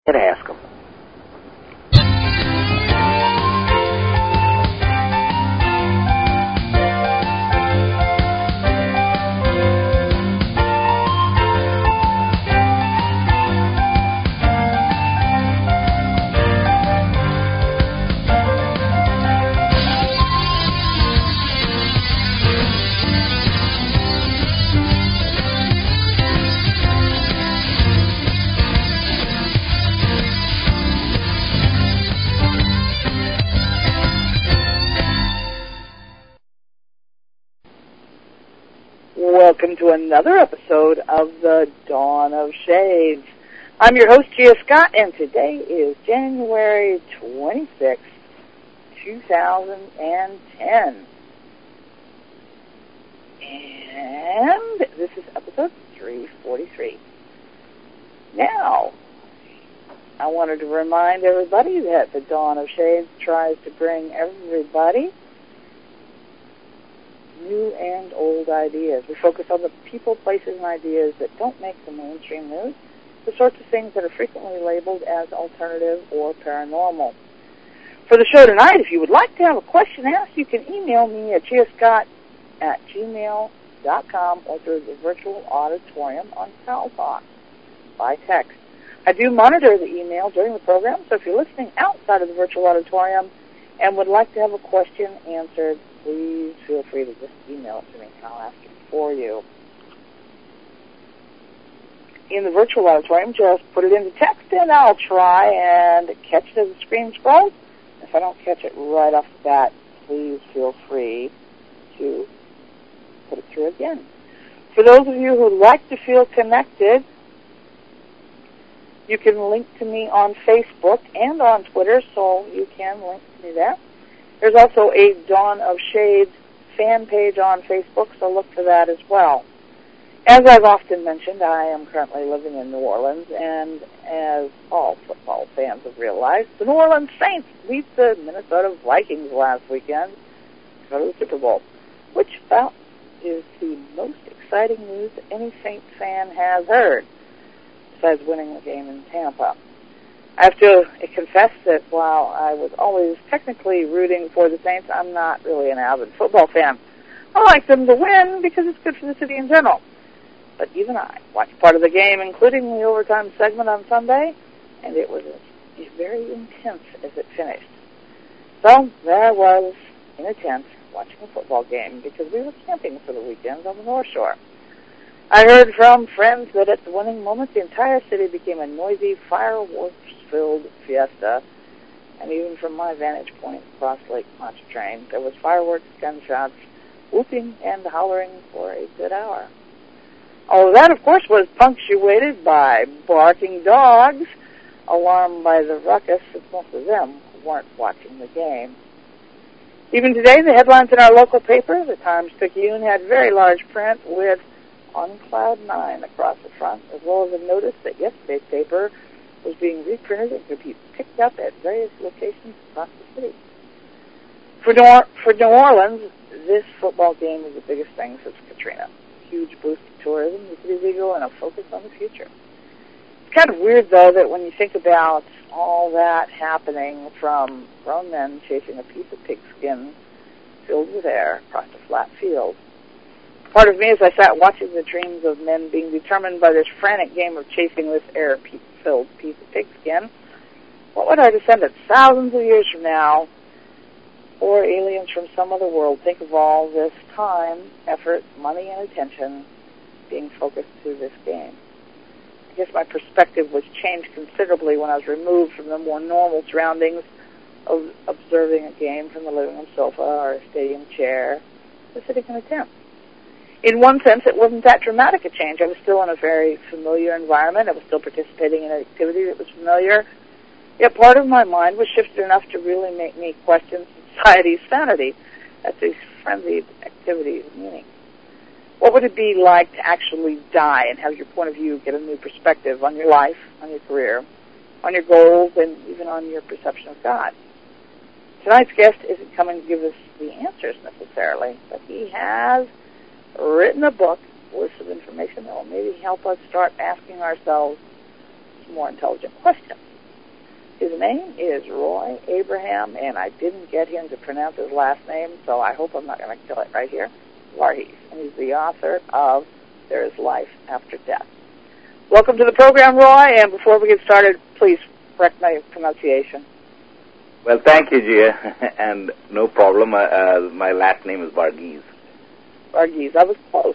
and ask them. Welcome to another episode of the Dawn of Shades. I'm your host, Gia Scott, and today is January 26th, 2010. And this is episode 343. Now, I wanted to remind everybody that the Dawn of Shades tries to bring everybody new and old ideas. We focus on the people, places, and ideas that don't make the mainstream news, the sorts of things that are frequently labeled as alternative or paranormal. For the show tonight, if you would like to have a question asked, you can email me at giascott@gmail.com or through the virtual auditorium on CalTalk by text. I do monitor the email during the program, so if you're listening outside of the virtual auditorium and would like to have a question answered, please feel free to just email it to me and I'll ask it for you. In the virtual auditorium, just put it into text and I'll try and catch it as the screen scrolls. If I don't catch it right off the bat, please feel free to put it through again. For those of you who like to feel connected, you can link to me on Facebook and on Twitter, so you can link to me there. There's also a Dawn of Shades fan page on Facebook, so look for that as well. As I've often mentioned, I am currently living in New Orleans, and as all football fans have realized, the New Orleans Saints beat the Minnesota Vikings last weekend to go to the Super Bowl, which about is the most exciting news that any Saints fan has heard, besides winning the game in Tampa. I have to confess that while I was always technically rooting for the Saints, I'm not really an avid football fan. I like them to win because it's good for the city in general. But even I watched part of the game, including the overtime segment on Sunday, and it was very intense as it finished. So there I was in a tent watching a football game because we were camping for the weekend on the North Shore. I heard from friends that at the winning moment, the entire city became a noisy, fireworks-filled fiesta. And even from my vantage point across Lake Pontchartrain, there was fireworks, gunshots, whooping, and hollering for a good hour. All of that, of course, was punctuated by barking dogs, alarmed by the ruckus, since most of them weren't watching the game. Even today, the headlines in our local paper, the Times-Picayune, had very large print with "On Cloud 9" across the front, as well as a notice that yesterday's paper was being reprinted and could be picked up at various locations across the city. For New Orleans, this football game is the biggest thing since Katrina. Huge boost to tourism, the city's eagle, and a focus on the future. It's kind of weird, though, that when you think about all that happening, from grown men chasing a piece of pigskin filled with air across a flat field, part of me, as I sat watching the dreams of men being determined by this frantic game of chasing this air-filled piece of pigskin, what would our descendants, thousands of years from now, or aliens from some other world, think of all this time, effort, money, and attention being focused to this game? I guess my perspective was changed considerably when I was removed from the more normal surroundings of observing a game from the living room sofa or a stadium chair to sitting in a tent. In one sense, it wasn't that dramatic a change. I was still in a very familiar environment. I was still participating in an activity that was familiar. Yet part of my mind was shifted enough to really make me question society's sanity at these frenzied activities' meaning. What would it be like to actually die and have your point of view get a new perspective on your life, on your career, on your goals, and even on your perception of God? Tonight's guest isn't coming to give us the answers necessarily, but he has written a book with some information that will maybe help us start asking ourselves some more intelligent questions. name is Roy Abraham, and I didn't get him to pronounce his last name, so I hope I'm not going to kill it right here. Varghese, and he's the author of There is Life After Death. Welcome to the program, Roy, and before we get started, please correct my pronunciation. Well, thank you, Gia, and no problem. My last name is Varghese. Varghese. I was close.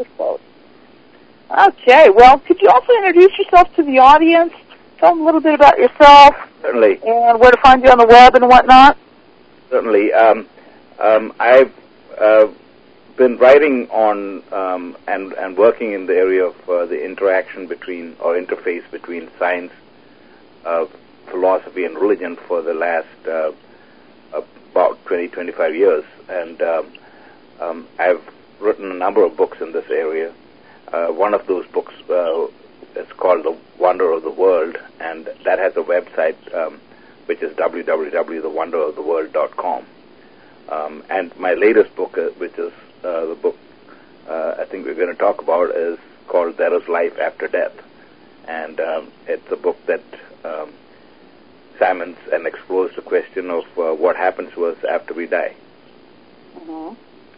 Okay, well, could you also introduce yourself to the audience? Tell them a little bit about yourself. Certainly. And where to find you on the web and whatnot. Certainly. I've been writing on and working in the area of the interaction between, or interface between science, philosophy, and religion for the last about 20-25 years. And I've written a number of books in this area. One of those books is called The Wonder of the World, and that has a website which is www.thewonderoftheworld.com. And my latest book, which is the book I think we're going to talk about, is called There is Life After Death. And it's a book that examines and explores the question of what happens to us after we die. Mm-hmm.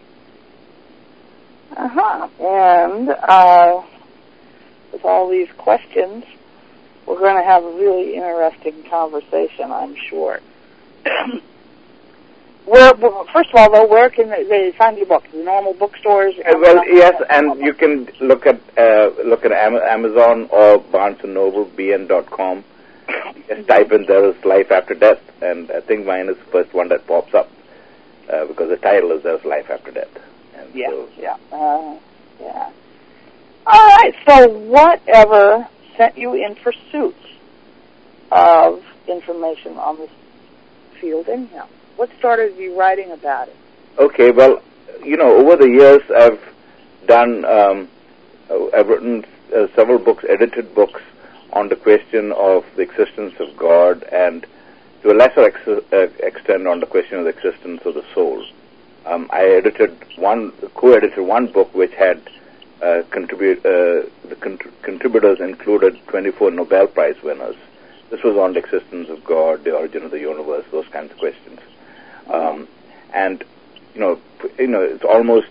And with all these questions, we're going to have a really interesting conversation, I'm sure. First of all, though, where can they find your book? The normal bookstores? Well, yes, and you can look at Amazon or Barnes & Noble, bn.com. Just type in There is Life After Death, and I think mine is the first one that pops up because the title is There is Life After Death. And yeah. All right, so whatever sent you in pursuit of information on this field anyhow? What started you writing about it? Okay, well, over the years I've written several books, edited books on the question of the existence of God, and to a lesser extent on the question of the existence of the soul. I co-edited one book which had the contributors included 24 Nobel Prize winners. This was on the existence of God, the origin of the universe, those kinds of questions. And it's almost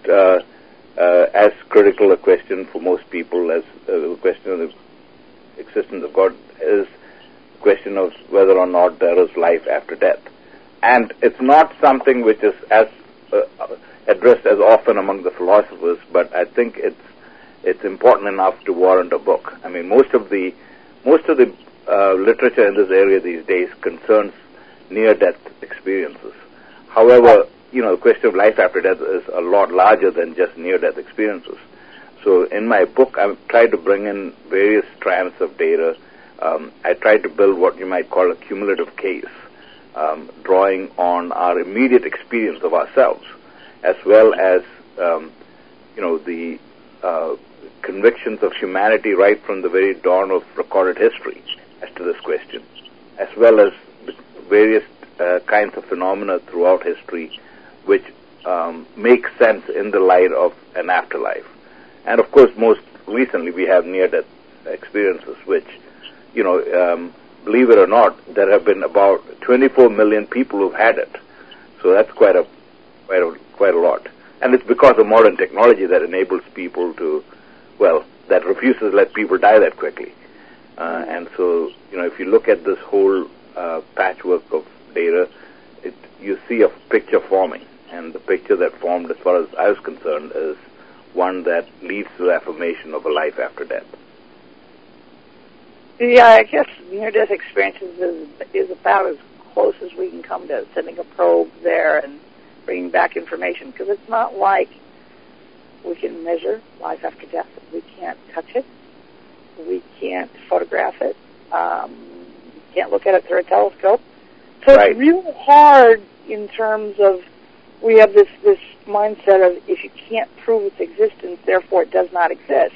as critical a question for most people as the question of the existence of God is the question of whether or not there is life after death. And it's not something which is as addressed as often among the philosophers, but I think it's important enough to warrant a book. I mean, most of the literature in this area these days concerns near-death experiences. However, the question of life after death is a lot larger than just near-death experiences. So in my book, I've tried to bring in various strands of data. I tried to build what you might call a cumulative case, drawing on our immediate experience of ourselves, as well as, the convictions of humanity right from the very dawn of recorded history as to this question, as well as the various kinds of phenomena throughout history which make sense in the light of an afterlife. And of course, most recently we have near-death experiences, which, believe it or not, there have been about 24 million people who've had it. So that's quite a lot. And it's because of modern technology that enables people to, that refuses to let people die that quickly. And so, if you look at this whole patchwork of data, you see a picture forming. And the picture that formed, as far as I was concerned, is one that leads to the affirmation of a life after death. Yeah, I guess near-death experiences is about as close as we can come to sending a probe there and bringing back information, because it's not like we can measure life after death. We can't touch it. We can't photograph it. We can't look at it through a telescope. So right. It's real hard in terms of, we have this mindset of, if you can't prove its existence, therefore it does not exist.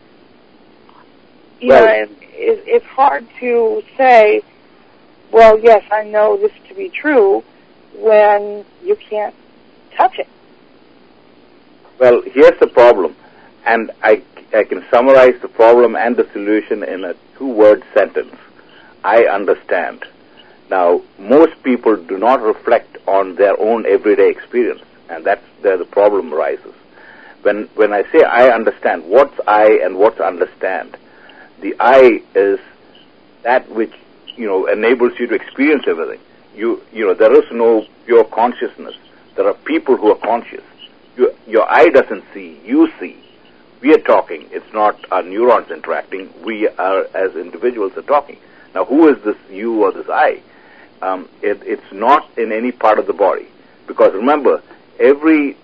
It's hard to say, well, yes, I know this to be true, when you can't touch it. Well, here's the problem, and I can summarize the problem and the solution in a two-word sentence. I understand. Now, most people do not reflect on their own everyday experience, and that's where the problem arises. When I say I understand, what's I and what's understand? The I is that which, enables you to experience everything. There is no pure consciousness. There are people who are conscious. Your eye doesn't see, you see. We are talking. It's not our neurons interacting. We are, as individuals, are talking. Now, who is this you or this I? It's not in any part of the body. Because remember, every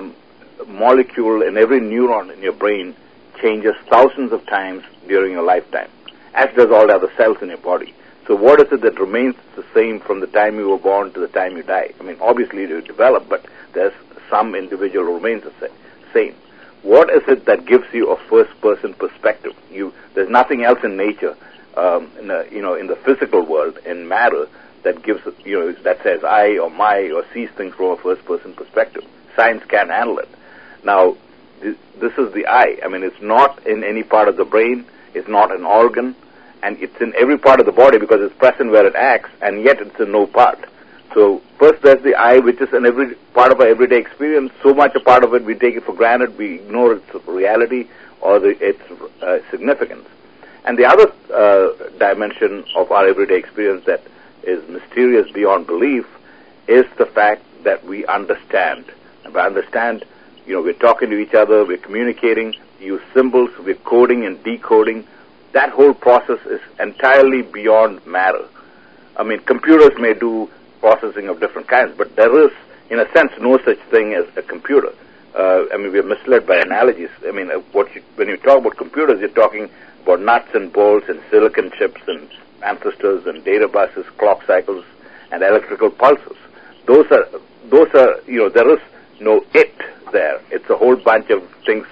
molecule and every neuron in your brain changes thousands of times during your lifetime, as does all the other cells in your body. So what is it that remains the same from the time you were born to the time you die? I mean, obviously you develop, but there's some individual who remains the same. What is it that gives you a first-person perspective? There's nothing else in nature, in the physical world, in matter, that gives, that says I or my or sees things from a first-person perspective. Science can't handle it. Now, this is the I. I mean, it's not in any part of the brain. It's not an organ. And it's in every part of the body because it's present where it acts, and yet it's in no part. So first there's the I, which is in every part of our everyday experience. So much a part of it we take it for granted, we ignore its reality or its significance. And the other dimension of our everyday experience that is mysterious beyond belief is the fact that we understand. And by understand, we're talking to each other, we're communicating, we use symbols, we're coding and decoding. That whole process is entirely beyond matter. I mean, computers may do processing of different kinds, but there is, in a sense, no such thing as a computer. We're misled by analogies. I mean, when you talk about computers, you're talking about nuts and bolts and silicon chips and transistors and data buses, clock cycles, and electrical pulses. Those are, there is no it there. It's a whole bunch of things.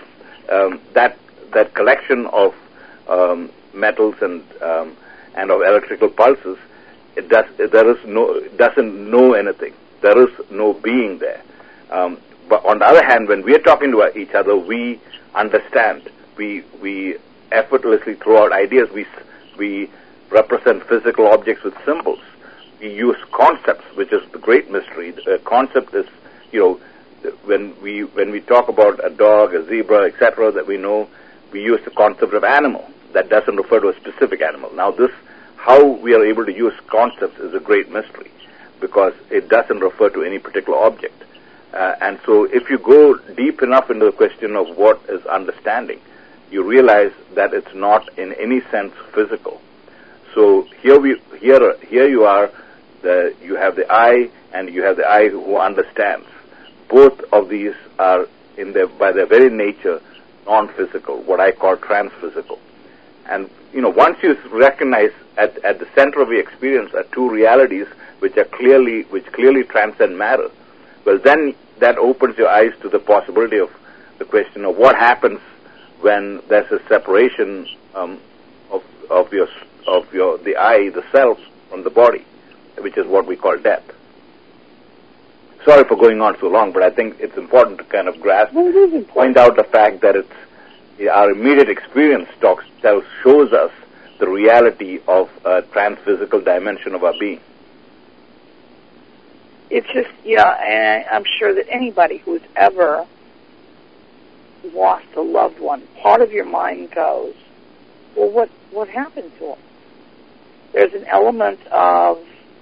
That collection of metals and of electrical pulses, doesn't know anything. There is no being there. But on the other hand, when we are talking to each other, we understand. We effortlessly throw out ideas. We represent physical objects with symbols. We use concepts, which is the great mystery. The concept is, when we talk about a dog, a zebra, etc., that we know, we use the concept of animal. That doesn't refer to a specific animal. Now, how we are able to use concepts is a great mystery, because it doesn't refer to any particular object. And so if you go deep enough into the question of what is understanding, you realize that it's not in any sense physical. So here you are, you have the I, and you have the I who understands. Both of these are, by their very nature, non-physical, what I call transphysical. And, once you recognize at the center of your experience are two realities which clearly transcend matter, well, then that opens your eyes to the possibility of the question of what happens when there's a separation of the I, the self, from the body, which is what we call death. Sorry for going on so long, but I think it's important to kind of grasp, point out the fact that our immediate experience shows us the reality of a transphysical dimension of our being. It's just, and I'm sure that anybody who's ever lost a loved one, part of your mind goes, well, what happened to him? There's an element of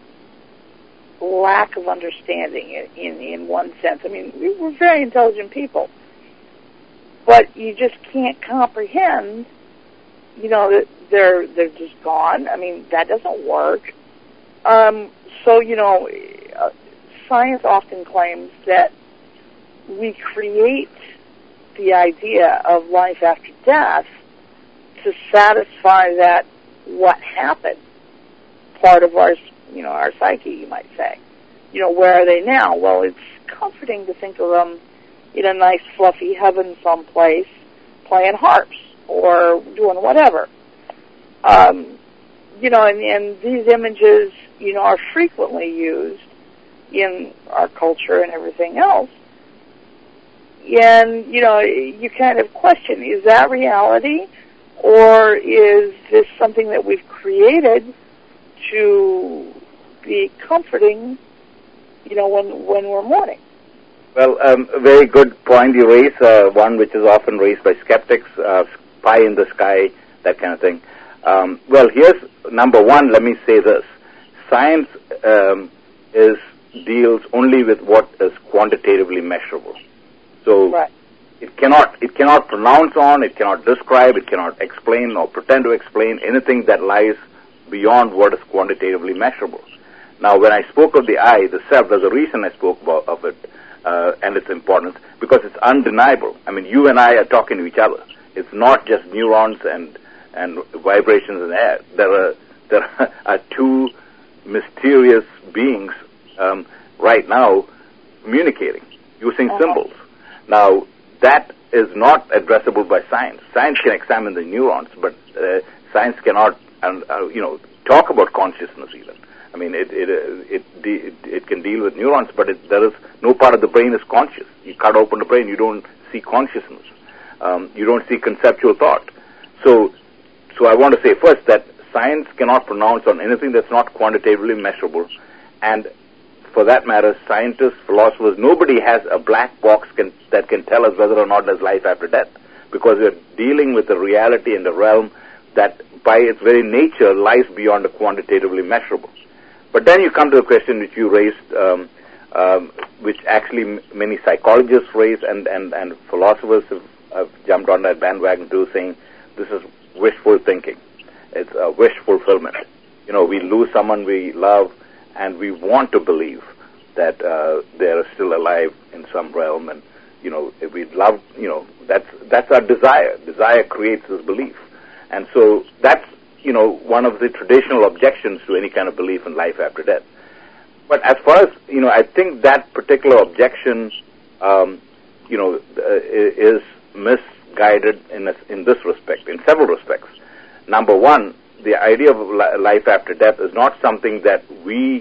lack of understanding in one sense. I mean, we're very intelligent people, but you just can't comprehend, that they're just gone. I mean, that doesn't work. Science often claims that we create the idea of life after death to satisfy that what happened part of our psyche, you might say. Where are they now? Well, it's comforting to think of them in a nice fluffy heaven someplace playing harps or doing whatever. And these images, are frequently used in our culture and everything else. And, you kind of question, is that reality, or is this something that we've created to be comforting, when we're mourning. Well, a very good point you raise, one which is often raised by skeptics, pie in the sky, that kind of thing. Well, here's number one. Let me say this: science deals only with what is quantitatively measurable. So right. it cannot pronounce on, it cannot describe, it cannot explain or pretend to explain anything that lies beyond what is quantitatively measurable. Now, when I spoke of the eye, the self, there's a reason I spoke of it and its importance, because it's undeniable. I mean, you and I are talking to each other. It's not just neurons and vibrations in the air. There are two mysterious beings right now communicating using symbols. Now, that is not addressable by science. Science can examine the neurons, but science cannot, talk about consciousness even. I mean, it can deal with neurons, but there is no part of the brain is conscious. You cut open the brain, you don't see consciousness. You don't see conceptual thought. So I want to say first that science cannot pronounce on anything that's not quantitatively measurable, and for that matter, scientists, philosophers, nobody has a black box that can tell us whether or not there's life after death, because we're dealing with a reality in the realm that by its very nature lies beyond the quantitatively measurable. But then you come to the question which you raised, which actually many psychologists raise and philosophers have jumped on that bandwagon too, saying this is wishful thinking. It's a wish fulfillment. We lose someone we love, and we want to believe that they are still alive in some realm, and if we love, that's our desire. Desire creates this belief, and so that's one of the traditional objections to any kind of belief in life after death. But as far as I think that particular objection, is misguided in this respect, in several respects. Number one, the idea of life after death is not something that we,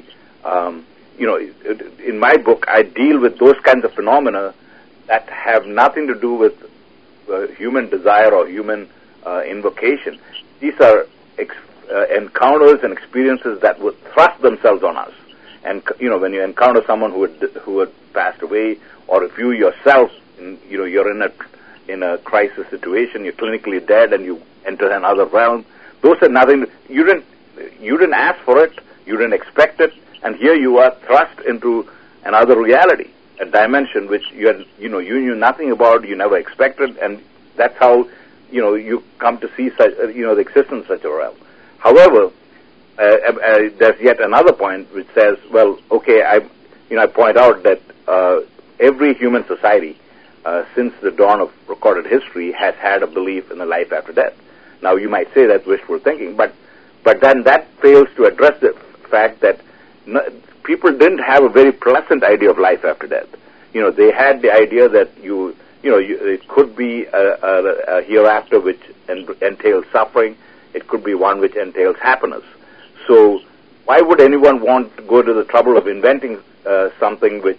in my book, I deal with those kinds of phenomena that have nothing to do with human desire or human invocation. These are encounters and experiences that would thrust themselves on us. And when you encounter someone who had passed away, or if you yourself, you're in a crisis situation, you're clinically dead, and you enter another realm. Those are nothing. You didn't ask for it. You didn't expect it, and here you are thrust into another reality, a dimension which you knew nothing about, you never expected, and that's how you come to see such the existence of such a realm. However, there's yet another point which says, well, okay, I point out that every human society since the dawn of recorded history has had a belief in a life after death. Now, you might say that's wishful thinking, but then that fails to address the fact that people didn't have a very pleasant idea of life after death. They had the idea that it could be a hereafter which entails suffering. It could be one which entails happiness. So why would anyone want to go to the trouble of inventing something which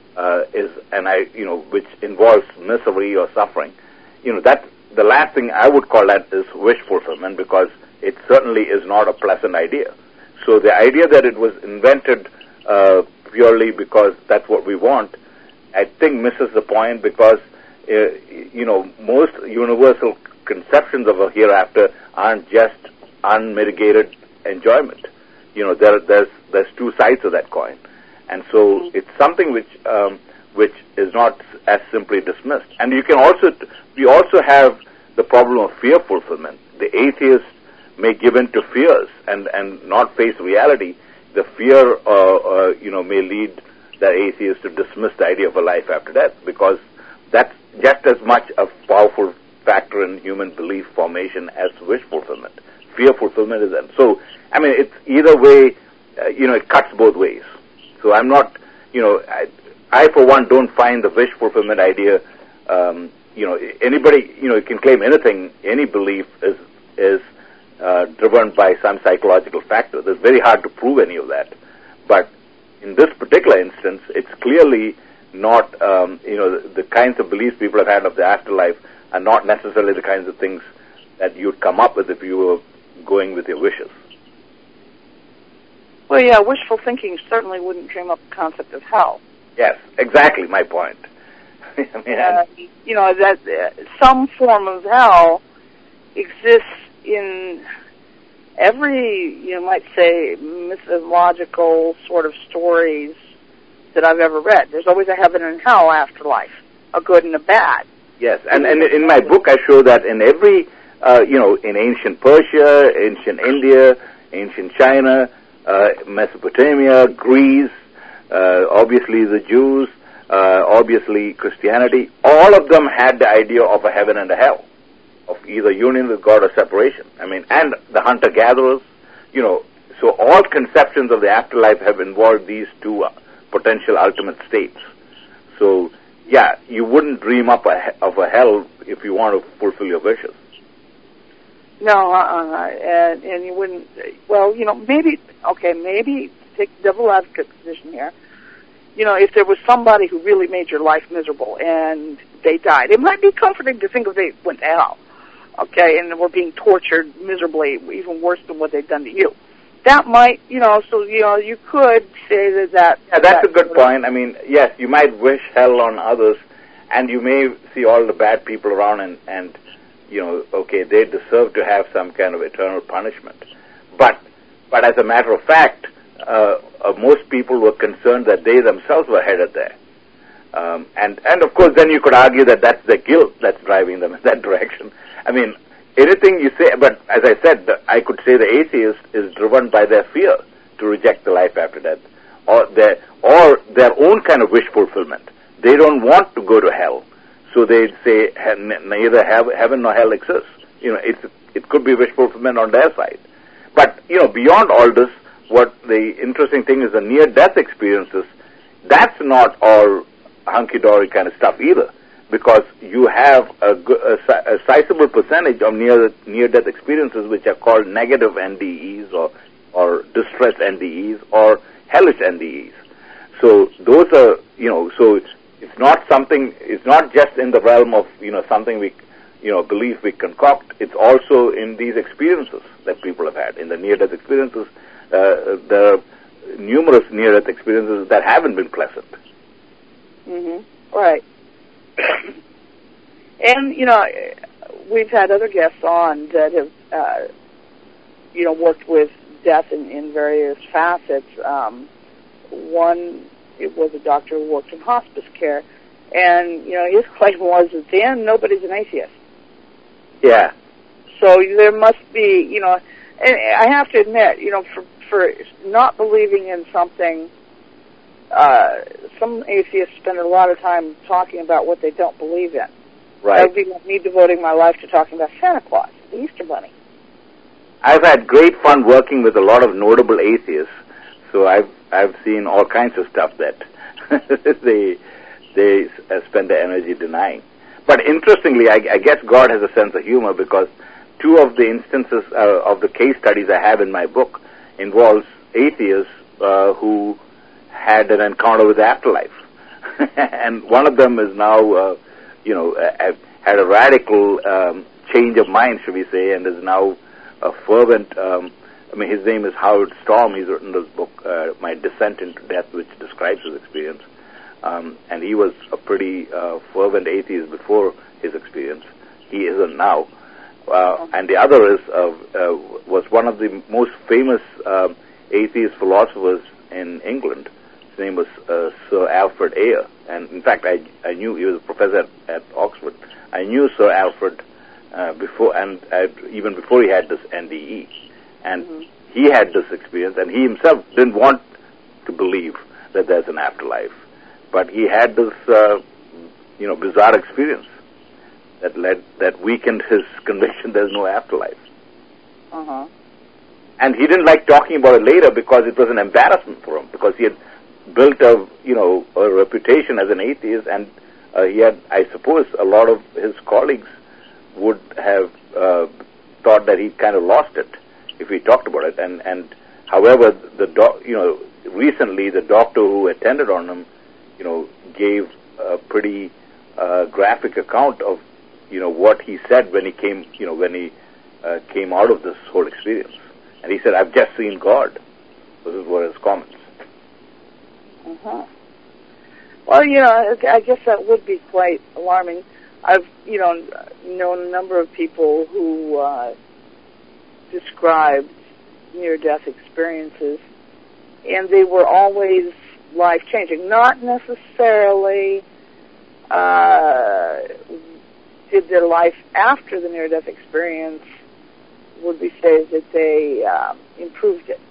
which involves misery or suffering? That's the last thing I would call that is wish fulfillment, because it certainly is not a pleasant idea. So the idea that it was invented purely because that's what we want, I think misses the point, because most universal conceptions of a hereafter aren't just unmitigated enjoyment. There's two sides of that coin, and so it's something which is not as simply dismissed. And we also have the problem of fear fulfillment. The atheist may give in to fears and not face reality. The fear may lead the atheist to dismiss the idea of a life after death, because that's just as much a powerful factor in human belief formation as wish fulfillment. Fear fulfillment is that. So, I mean, it's either way, it cuts both ways. So I'm not, I for one don't find the wish fulfillment idea, anybody, can claim anything, any belief is driven by some psychological factor. It's very hard to prove any of that. But in this particular instance, it's clearly not, the kinds of beliefs people have had of the afterlife are not necessarily the kinds of things that you'd come up with if you were going with your wishes. Well, yeah, wishful thinking certainly wouldn't dream up the concept of hell. Yes, exactly my point. I mean, you know, that some form of hell exists in every, you might say, mythological sort of stories that I've ever read. There's always a heaven and hell afterlife, a good and a bad. Yes, and in my book I show that in every, in ancient Persia, ancient India, ancient China, Mesopotamia, Greece, obviously the Jews, obviously Christianity, all of them had the idea of a heaven and a hell, of either union with God or separation. I mean, and the hunter-gatherers, so all conceptions of the afterlife have involved these two potential ultimate states. So, yeah, you wouldn't dream up of a hell if you want to fulfill your wishes. No, and you wouldn't, well, maybe take the devil advocate position here. If there was somebody who really made your life miserable and they died, it might be comforting to think of they went to hell, okay, and were being tortured miserably, even worse than what they've done to you. That might, so, you could say that... Yeah, that's a good point. I mean, yes, you might wish hell on others, and you may see all the bad people around and okay, they deserve to have some kind of eternal punishment. But as a matter of fact, most people were concerned that they themselves were headed there. And of course, then you could argue that that's their guilt that's driving them in that direction. I mean, anything you say, but as I said, I could say the atheist is driven by their fear to reject the life after death, or their own kind of wish fulfillment. They don't want to go to hell, so they'd say neither heaven nor hell exists. It could be wish fulfillment on their side. But beyond all this, what the interesting thing is the near-death experiences. That's not all hunky-dory kind of stuff either, because you have a sizable percentage of near-death experiences which are called negative NDEs or distress NDEs or hellish NDEs. So those are, so it's not just in the realm of, something we, belief we concoct. It's also in these experiences that people have had. In the near-death experiences, there are numerous near-death experiences that haven't been pleasant. Mm-hmm. Right. And, we've had other guests on that have, worked with death in various facets. One, it was a doctor who worked in hospice care, and, his claim was at the end, nobody's an atheist. Yeah. So there must be, and I have to admit, for not believing in something, some atheists spend a lot of time talking about what they don't believe in. Right. That would be like me devoting my life to talking about Santa Claus, the Easter Bunny. I've had great fun working with a lot of notable atheists, so I've seen all kinds of stuff that they spend their energy denying. But interestingly, I guess God has a sense of humor, because two of the instances of the case studies I have in my book involves atheists who had an encounter with the afterlife. And one of them is now, had a radical change of mind, should we say, and is now a fervent, his name is Howard Storm. He's written this book, My Descent into Death, which describes his experience. And he was a pretty fervent atheist before his experience. He isn't now. And the other is was one of the most famous atheist philosophers in England. His name was Sir Alfred Ayer. And in fact, I knew he was a professor at Oxford. I knew Sir Alfred before, and even before he had this NDE. And he had this experience, and he himself didn't want to believe that there's an afterlife. But he had this, bizarre experience that weakened his conviction there's no afterlife. And he didn't like talking about it later because it was an embarrassment for him, because he had built a reputation as an atheist, and he had, I suppose, a lot of his colleagues would have thought that he kind of lost it if he talked about it. And however, recently the doctor who attended on him, gave a pretty graphic account of, what he said when he came, came out of this whole experience. And he said, "I've just seen God." Those were his comments. Uh-huh. Well, I guess that would be quite alarming. I've, known a number of people who described near-death experiences, and they were always life-changing. Not necessarily did their life after the near-death experience would be say that they improved it.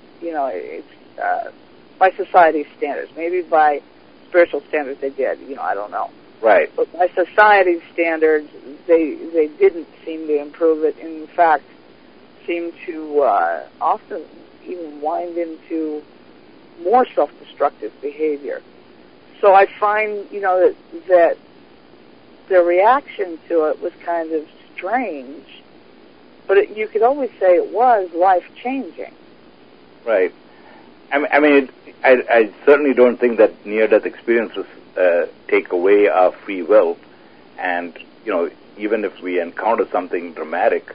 By society's standards. Maybe by spiritual standards they did. I don't know. Right. But by society's standards, they didn't seem to improve it. In fact, seemed to often even wind into more self-destructive behavior. So I find, that the reaction to it was kind of strange, but you could always say it was life-changing. Right. I certainly don't think that near-death experiences take away our free will, and even if we encounter something dramatic,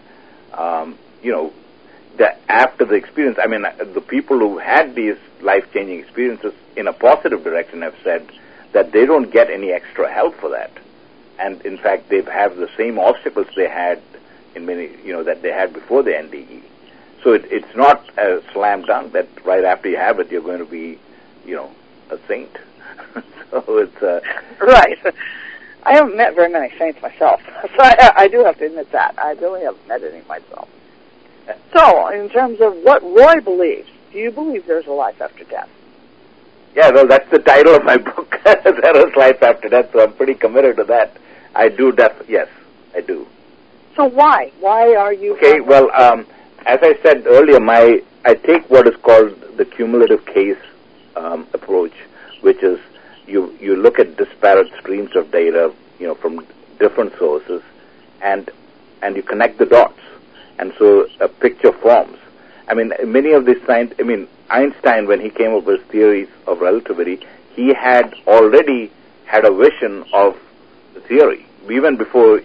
that after the experience, the people who had these life-changing experiences in a positive direction have said that they don't get any extra help for that, and in fact they have the same obstacles they had in many, that they had before the NDE. So it's not a slam dunk that right after you have it, you're going to be, a saint. So it's... Right. I haven't met very many saints myself, so I do have to admit that. I really haven't met any myself. So, in terms of what Roy believes, do you believe there's a life after death? Yeah, well, that's the title of my book, There is Life After Death, so I'm pretty committed to that. I do, yes, I do. So why? Why are you... Okay, well, as I said earlier, I take what is called the cumulative case approach, which is you look at disparate streams of data, from different sources, and you connect the dots, and so a picture forms. Many of these Einstein, when he came up with theories of relativity, he had already had a vision of the theory even before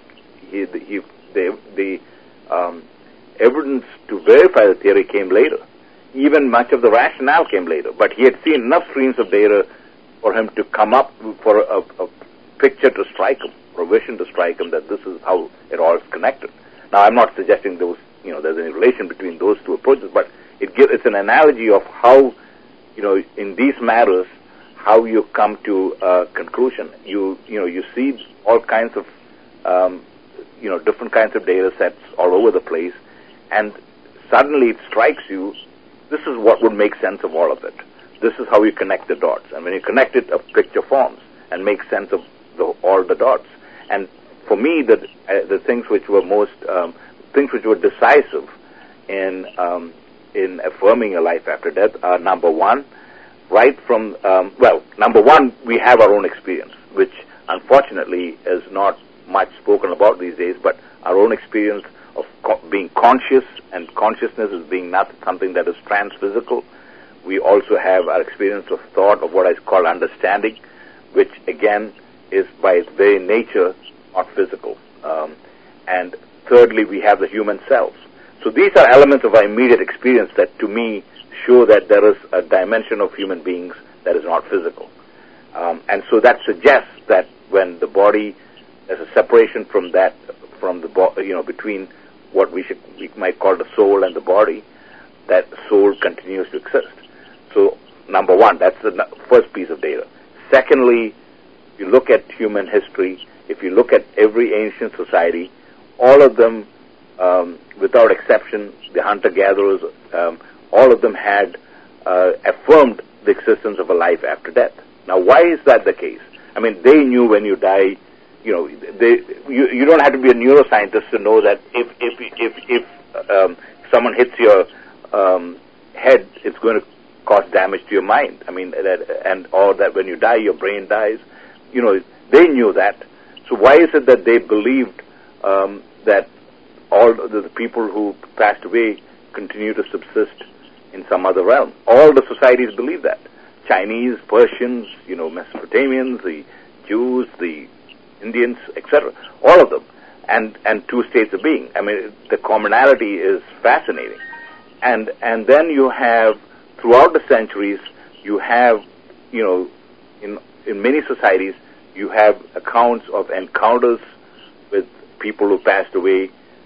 the evidence to verify the theory came later. Even much of the rationale came later. But he had seen enough streams of data for him to come up for a picture to strike him, or a vision to strike him, that this is how it all is connected. Now, I'm not suggesting there's any relation between those two approaches, but it's an analogy of how, in these matters, how you come to a conclusion. You see all kinds of, different kinds of data sets all over the place, and suddenly it strikes you, this is what would make sense of all of it. This is how you connect the dots. And when you connect it, a picture forms and makes sense of all the dots. And for me, the things which were decisive in affirming a life after death are, number one, we have our own experience, which unfortunately is not much spoken about these days, but our own experience of being conscious, and consciousness is being not something that is transphysical. We also have our experience of thought, of what I call understanding, which again is by its very nature not physical. And thirdly, we have the human selves. So these are elements of our immediate experience that to me show that there is a dimension of human beings that is not physical. And so that suggests that when the body, there's a separation from the between what we might call the soul and the body, that soul continues to exist. So, number one, that's the first piece of data. Secondly, you look at human history, if you look at every ancient society, all of them, without exception, the hunter-gatherers, all of them had affirmed the existence of a life after death. Now, why is that the case? They knew when you die, you don't have to be a neuroscientist to know that if someone hits your head, it's going to cause damage to your mind. Or that when you die, your brain dies. They knew that. So why is it that they believed that all the people who passed away continue to subsist in some other realm? All the societies believe that. Chinese, Persians, Mesopotamians, the Jews, the Indians, etc. All of them. And two states of being. The commonality is fascinating. And then you have throughout the centuries, you have, in many societies, you have accounts of encounters with people who passed away,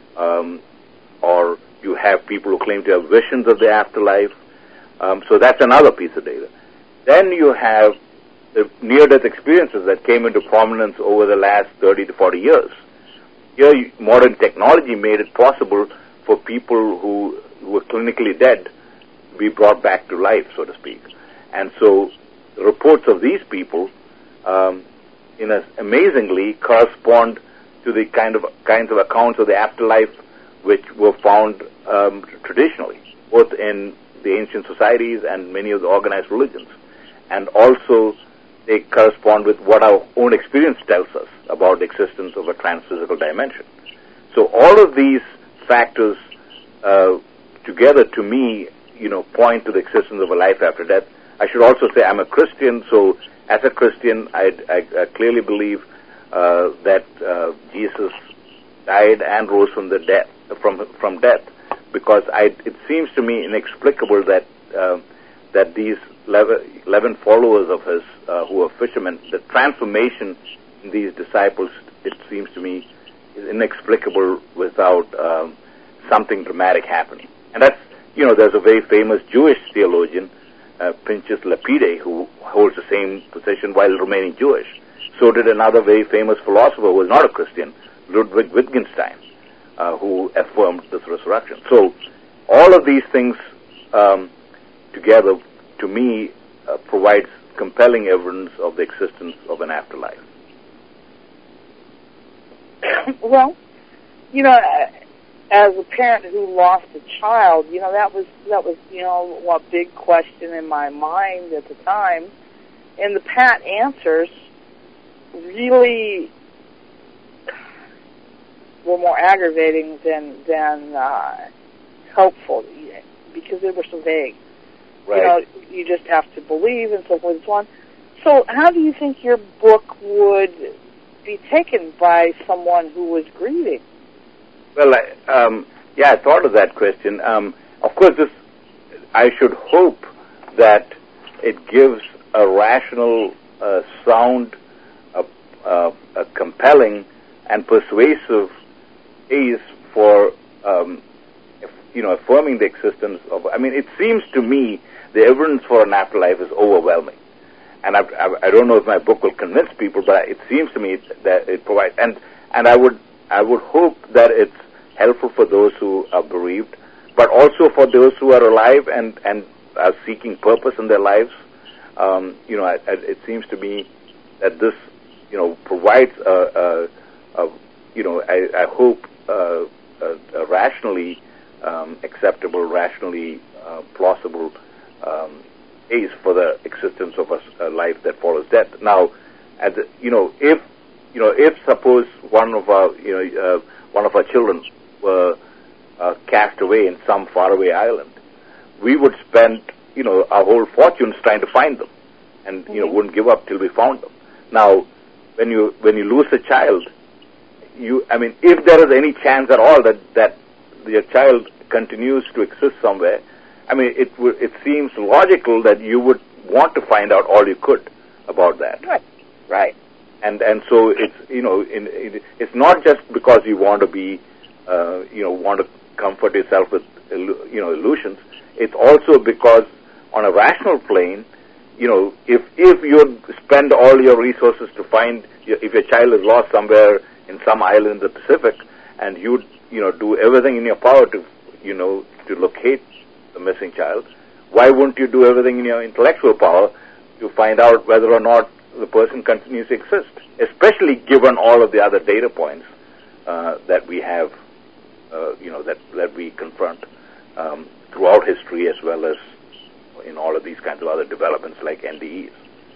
or you have people who claim to have visions of the afterlife. So that's another piece of data. Then you have the near-death experiences that came into prominence over the last 30 to 40 years. Here, modern technology made it possible for people who were clinically dead to be brought back to life, so to speak. And so the reports of these people, amazingly, correspond to the kinds of accounts of the afterlife which were found traditionally, both in the ancient societies and many of the organized religions. And also, they correspond with what our own experience tells us about the existence of a transphysical dimension. So all of these factors together, to me, point to the existence of a life after death. I should also say I'm a Christian, so as a Christian, I clearly believe that Jesus died and rose from the death, from death, because it seems to me inexplicable that these 11 followers of his who were fishermen, the transformation in these disciples, it seems to me, is inexplicable without something dramatic happening. And that's, there's a very famous Jewish theologian, Pinchas Lapide, who holds the same position while remaining Jewish. So did another very famous philosopher who was not a Christian, Ludwig Wittgenstein, who affirmed this resurrection. So all of these things together, to me, provides compelling evidence of the existence of an afterlife. Well, as a parent who lost a child, that was a big question in my mind at the time, and the pat answers really were more aggravating than helpful, because they were so vague. Right. You just have to believe and so forth and so on. So how do you think your book would be taken by someone who was grieving? Well, I thought of that question. Of course, I should hope that it gives a rational, sound, a compelling and persuasive case for, affirming the existence of. It seems to me the evidence for an afterlife is overwhelming, and I don't know if my book will convince people, but it seems to me that it provides, and I would hope that it's helpful for those who are bereaved, but also for those who are alive and are seeking purpose in their lives. It seems to me that this, provides I hope a rationally acceptable, rationally plausible case for the existence of a life that follows death. Now, if suppose one of our children were cast away in some faraway island, we would spend our whole fortunes trying to find them, and wouldn't give up till we found them. Now, when you lose a child, if there is any chance at all that your child continues to exist somewhere, it seems logical that you would want to find out all you could about that. Right. And so it's not just because you want to be want to comfort yourself with illusions. It's also because on a rational plane, if you spend all your resources to find, if your child is lost somewhere in some island in the Pacific, and you do everything in your power to locate the missing child, why wouldn't you do everything in your intellectual power to find out whether or not the person continues to exist, especially given all of the other data points that we have, that we confront throughout history, as well as in all of these kinds of other developments like NDEs.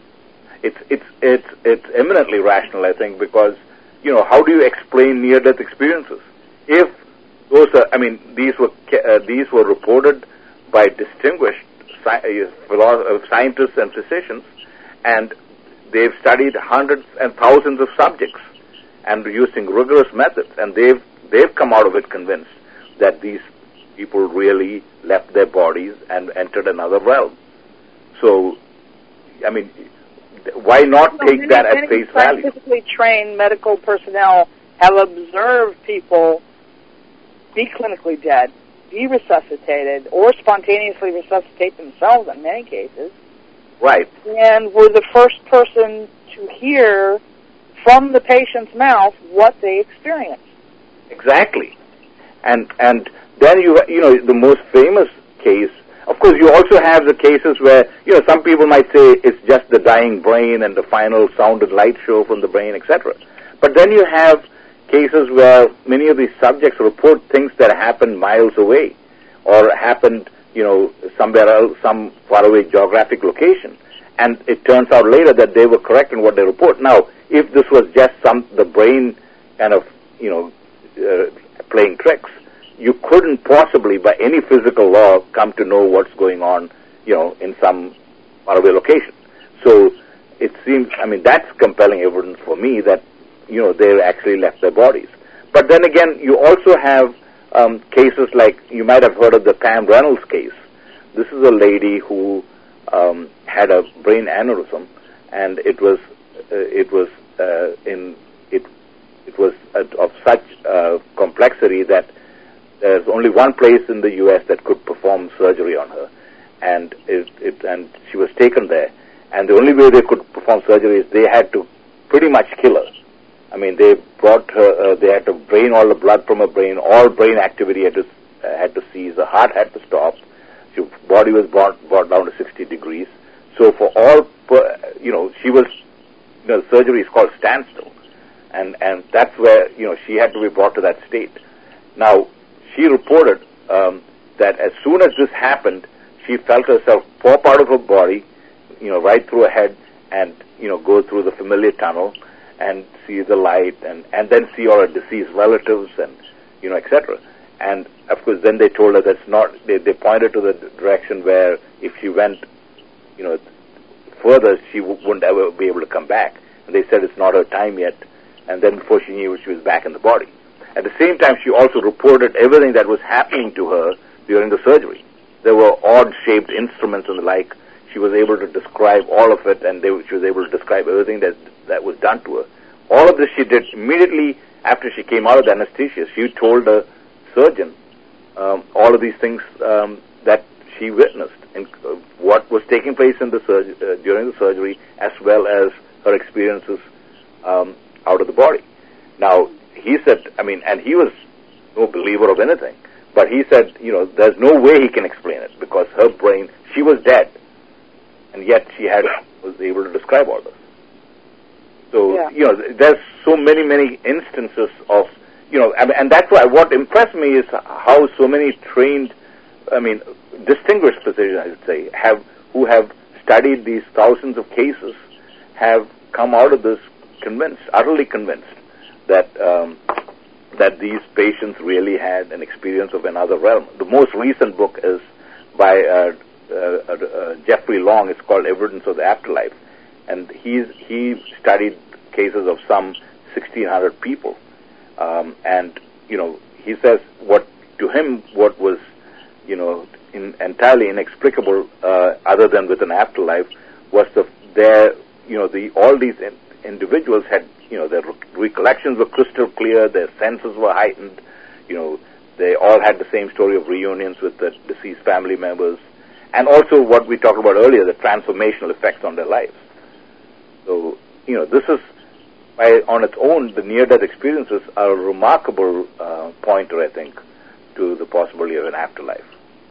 It's eminently rational, I think, because how do you explain near-death experiences? If those are, these were reported by distinguished scientists and physicians, and they've studied hundreds and thousands of subjects and using rigorous methods, and they've come out of it convinced that these people really left their bodies and entered another realm. So, I mean, why not take that at face value? Scientifically trained medical personnel have observed people be clinically dead, be resuscitated, or spontaneously resuscitate themselves in many cases. Right. And were the first person to hear from the patient's mouth what they experienced. Exactly. And then you know, the most famous case, of course, you also have the cases where, you know, some people might say it's just the dying brain and the final sound and light show from the brain, etc. But then you have cases where many of these subjects report things that happened miles away or happened, you know, somewhere else, some faraway geographic location. And it turns out later that they were correct in what they report. Now, if this was just the brain kind of, you know, playing tricks, you couldn't possibly, by any physical law, come to know what's going on, you know, in some faraway location. So it seems, I mean, that's compelling evidence for me that, you know, they actually left their bodies. But then again, you also have cases like, you might have heard of the Pam Reynolds case. This is a lady who had a brain aneurysm, and it was of such complexity that there's only one place in the U.S. that could perform surgery on her, and she was taken there. And the only way they could perform surgery is they had to pretty much kill her. I mean, they brought her. They had to drain all the blood from her brain. All brain activity had to cease. The heart had to stop. Her body was brought down to 60 degrees. So for all, you know, she was, you know, surgery is called standstill, and that's where, you know, she had to be brought to that state. Now, she reported that as soon as this happened, she felt herself pop out of her body, you know, right through her head, and, you know, go through the familiar tunnel and see the light, and then see all her deceased relatives, and, you know, etc. And of course, then they told her that's not. They pointed to the direction where if she went, you know, further, she wouldn't ever be able to come back. And they said it's not her time yet. And then before she knew it, she was back in the body. At the same time, she also reported everything that was happening to her during the surgery. There were odd-shaped instruments and the like. She was able to describe all of it, and she was able to describe everything that was done to her. All of this she did immediately after she came out of the anesthesia. She told the surgeon all of these things that she witnessed, and what was taking place in the during the surgery, as well as her experiences out of the body. Now, he said, I mean, and he was no believer of anything, but he said, you know, there's no way he can explain it, because her brain, she was dead, and yet she was able to describe all this. So, yeah. You know, there's so many instances of, you know, and that's why what impressed me is how so many trained, I mean, distinguished physicians, I would say, who have studied these thousands of cases, have come out of this convinced, utterly convinced, that these patients really had an experience of another realm. The most recent book is by Jeffrey Long. It's called Evidence of the Afterlife, and he studied cases of some 1,600 people, and you know, he says what was, you know, entirely inexplicable, other than with an afterlife, was all these individuals had, you know, their recollections were crystal clear, their senses were heightened, you know, they all had the same story of reunions with the deceased family members, and also what we talked about earlier, the transformational effects on their lives. So, you know, this is, on its own, the near-death experiences are a remarkable pointer, I think, to the possibility of an afterlife.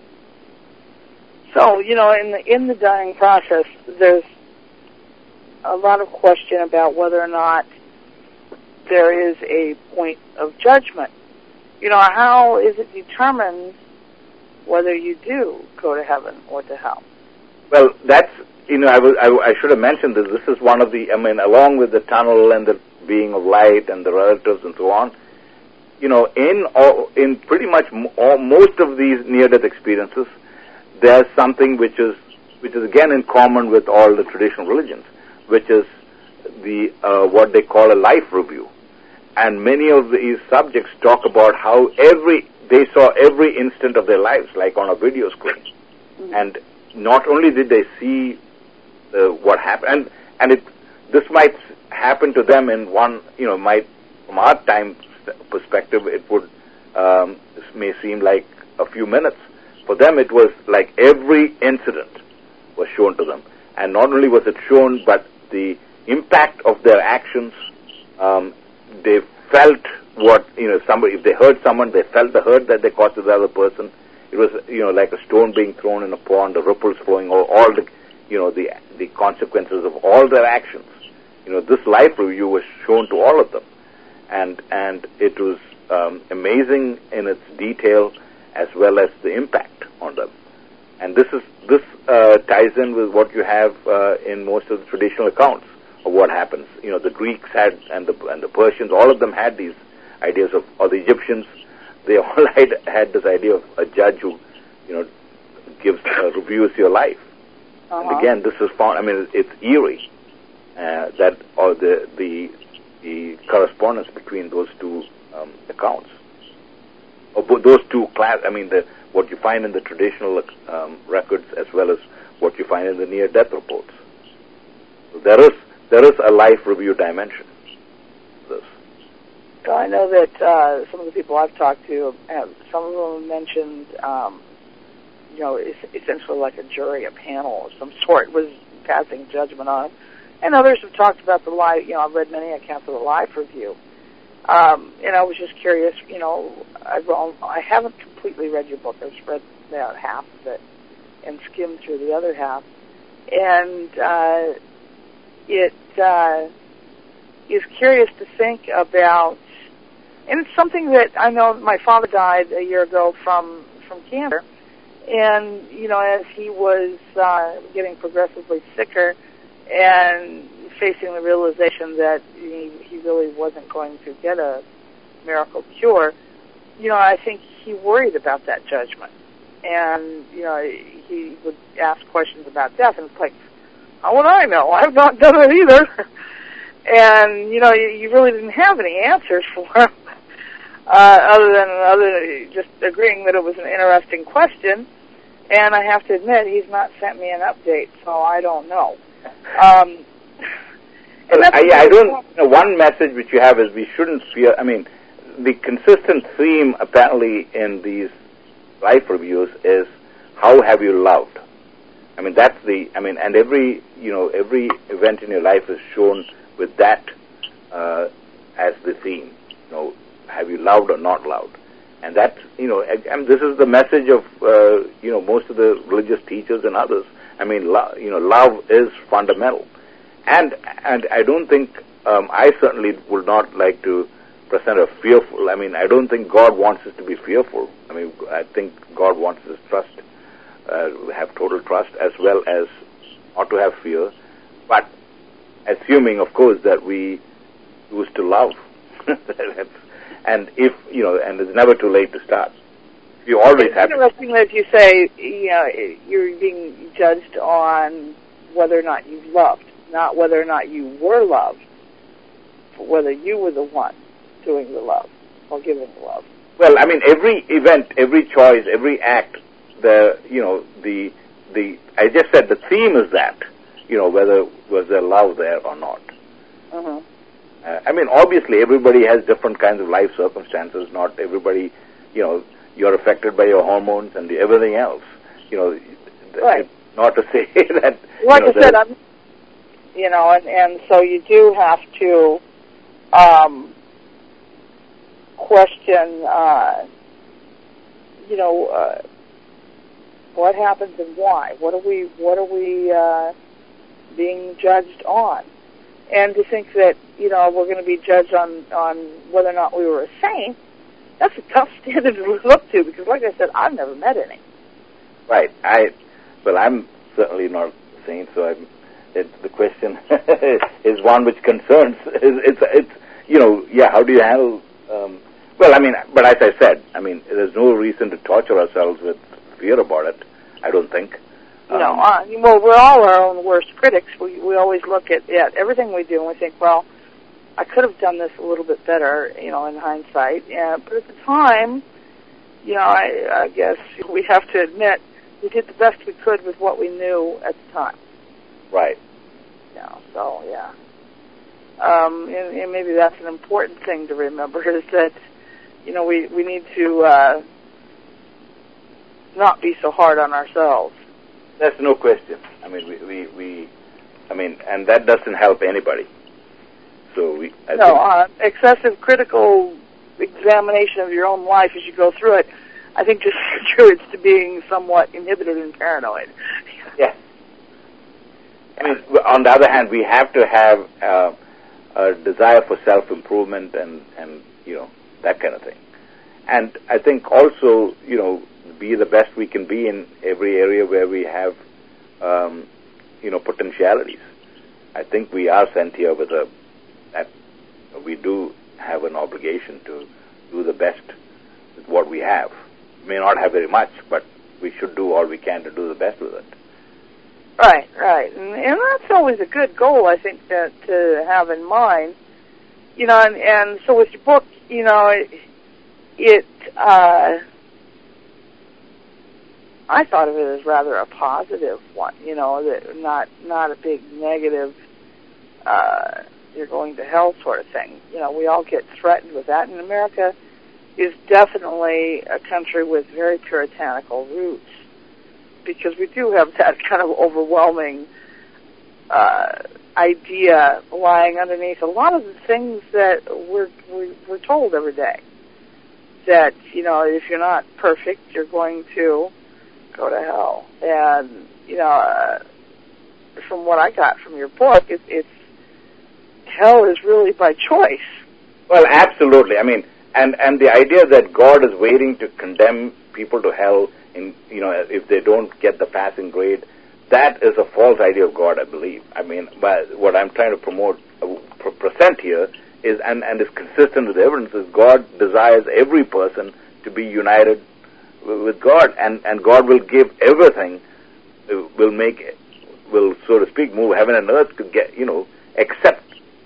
So, you know, in the dying process, there's a lot of question about whether or not there is a point of judgment. You know, how is it determined whether you do go to heaven or to hell? Well, that's, you know, I should have mentioned this. This is one of the, I mean, along with the tunnel and the being of light and the relatives and so on, you know, in pretty much most of these near-death experiences, there's something which is again in common with all the traditional religions, which is the what they call a life review. And many of these subjects talk about how they saw every instant of their lives, like on a video screen. Mm-hmm. And not only did they see what happened, and this might happen to them in one, from our time perspective, it would may seem like a few minutes. For them, it was like every incident was shown to them. And not only was it shown, but the impact of their actions, they felt what, somebody, if they hurt someone, they felt the hurt that they caused to the other person. It was, like a stone being thrown in a pond, the ripples flowing, all the, the consequences of all their actions. This life review was shown to all of them. And it was amazing in its detail as well as the impact on them. And this ties in with what you have in most of the traditional accounts of what happens. The Greeks had, and the Persians, all of them had these ideas of, or the Egyptians, they all had this idea of a judge who, reviews your life. Uh-huh. And again, this is found, it's eerie, that, or the correspondence between those two accounts. Or those two what you find in the traditional records as well as what you find in the near-death reports. So there is a life review dimension to this. Well, I know that some of the people I've talked to, some of them mentioned, essentially like a jury, a panel of some sort was passing judgment on them. And others have talked about the life, I've read many accounts of the life review. And I was just curious, I haven't completely read your book. I've read about half of it and skimmed through the other half. And it is curious to think about, and it's something that I know my father died a year ago from cancer. And, as he was getting progressively sicker and facing the realization that he really wasn't going to get a miracle cure, I think he worried about that judgment. And, he would ask questions about death, and it's like, how would I know? I've not done it either. And, you really didn't have any answers for him, other than just agreeing that it was an interesting question. And I have to admit, he's not sent me an update, so I don't know. One message which you have is we shouldn't fear. The consistent theme apparently in these life reviews is how have you loved? That's and every event in your life is shown with that as the theme. Have you loved or not loved? And that's, this is the message of, most of the religious teachers and others. Love is fundamental. And I don't think, I certainly would not like to present a fearful, I don't think God wants us to be fearful. I think God wants us to have total trust as well as not to have fear, but assuming, of course, that we choose to love. And and it's never too late to start. You always have. It's interesting that you say, you're being judged on whether or not you loved, not whether or not you were loved, but whether you were the one doing the love or giving the love. Well, every event, every choice, every act, I just said the theme is that, whether was there love there or not. Uh-huh. Obviously, everybody has different kinds of life circumstances. Not everybody, you're affected by your hormones and everything else. Right. Not to say that. Like I said, and so you do have to question, what happens and why. What are we being judged on? And to think that, we're going to be judged on whether or not we were a saint, that's a tough standard to look to, because like I said, I've never met any. Right. I'm certainly not a saint, so the question is one which concerns. How do you handle, but as I said, there's no reason to torture ourselves with fear about it, I don't think. We're all our own worst critics. We always look at everything we do and we think, well, I could have done this a little bit better, in hindsight. But at the time, I guess we have to admit we did the best we could with what we knew at the time. Right. So, yeah. And maybe that's an important thing to remember is that, we need to not be so hard on ourselves. That's no question. I mean, and that doesn't help anybody. So excessive critical examination of your own life as you go through it, I think just contributes to being somewhat inhibited and paranoid. Yeah. I mean, on the other hand, we have to have a desire for self-improvement and that kind of thing. And I think also, be the best we can be in every area where we have, potentialities. I think we are sent here with that we do have an obligation to do the best with what we have. We may not have very much, but we should do all we can to do the best with it. Right. And that's always a good goal, I think, to have in mind. And so with your book, I thought of it as rather a positive one, that not a big negative, you're going to hell sort of thing. We all get threatened with that, and America is definitely a country with very puritanical roots, because we do have that kind of overwhelming idea lying underneath a lot of the things that we're told every day. That, if you're not perfect, you're going to go to hell. And, from what I got from your book, it's hell is really by choice. Well, absolutely. I mean, and the idea that God is waiting to condemn people to hell if they don't get the passing grade, that is a false idea of God, I believe. I mean, but what I'm trying to present here is, and is consistent with the evidence, is God desires every person to be united with God, and God will give everything, will, so to speak, move heaven and earth to get, accept,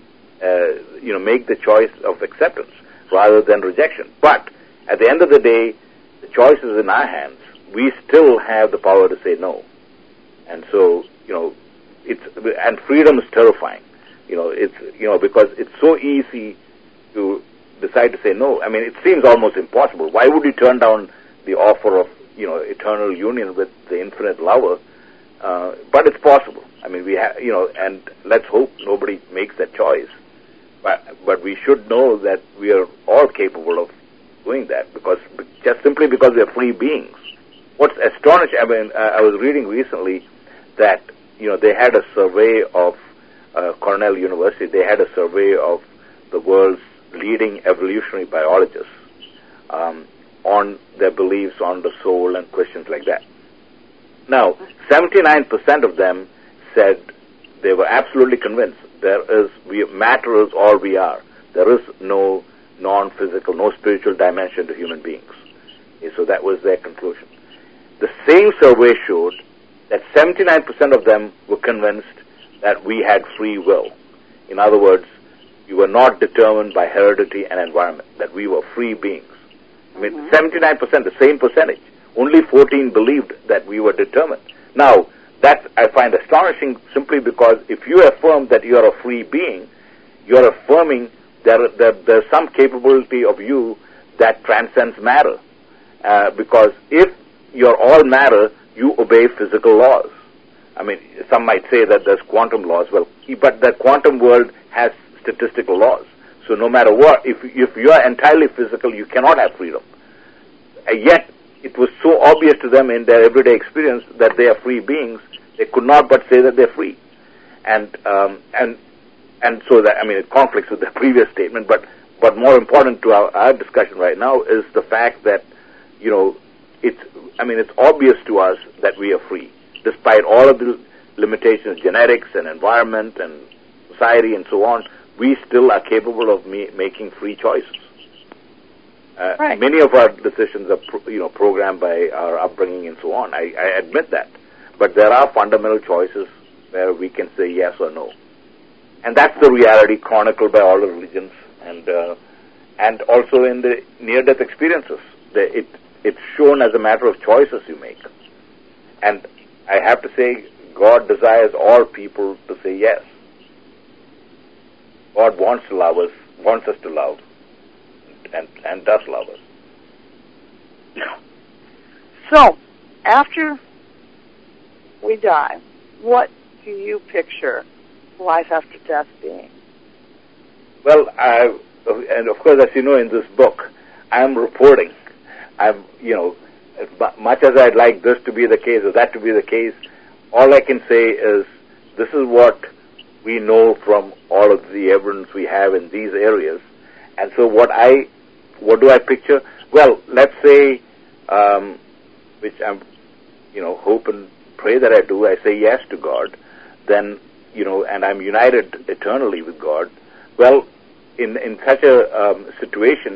make the choice of acceptance rather than rejection. But at the end of the day, the choice is in our hands. We still have the power to say no. And so, and freedom is terrifying. Because it's so easy to decide to say no. I mean, it seems almost impossible. Why would you turn down the offer of, eternal union with the infinite lover? But it's possible. I mean, we have, and let's hope nobody makes that choice. But we should know that we are all capable of doing that, just simply because we are free beings. What's astonishing, I mean, I was reading recently that, they had a survey of Cornell University. They had a survey of the world's leading evolutionary biologists on their beliefs on the soul and questions like that. Now, 79% of them said they were absolutely convinced matter is all we are. There is no non-physical, no spiritual dimension to human beings. So that was their conclusion. The same survey showed that 79% of them were convinced that we had free will. In other words, we were not determined by heredity and environment, that we were free beings. I mean, 79%, the same percentage. Only 14 believed that we were determined. Now, that I find astonishing, simply because if you affirm that you are a free being, you're affirming that there's some capability of you that transcends matter. Because if you're all matter, you obey physical laws. I mean, some might say that there's quantum laws. Well, but the quantum world has statistical laws. So no matter what, if you are entirely physical, you cannot have freedom. Yet, it was so obvious to them in their everyday experience that they are free beings, they could not but say that they're free. And so that, I mean, it conflicts with the previous statement, but more important to our discussion right now is the fact that, it's obvious to us that we are free, despite all of the limitations, genetics and environment and society and so on. We still are capable of making free choices. Right. Many of our decisions are, programmed by our upbringing and so on. I admit that, but there are fundamental choices where we can say yes or no, and that's the reality chronicled by all the religions and also in the near-death experiences. it's shown as a matter of choices you make. And I have to say, God desires all people to say yes. God wants to love us, wants us to love, and does love us. So, after we die, what do you picture life after death being? Well, and of course, as you know, in this book, I'm reporting. I'm, as much as I'd like this to be the case or that to be the case, all I can say is this is what we know from all of the evidence we have in these areas. And so what do I picture? Well, let's say, which I'm, hope and pray that I do, I say yes to God, then, and I'm united eternally with God. Well, in such a situation,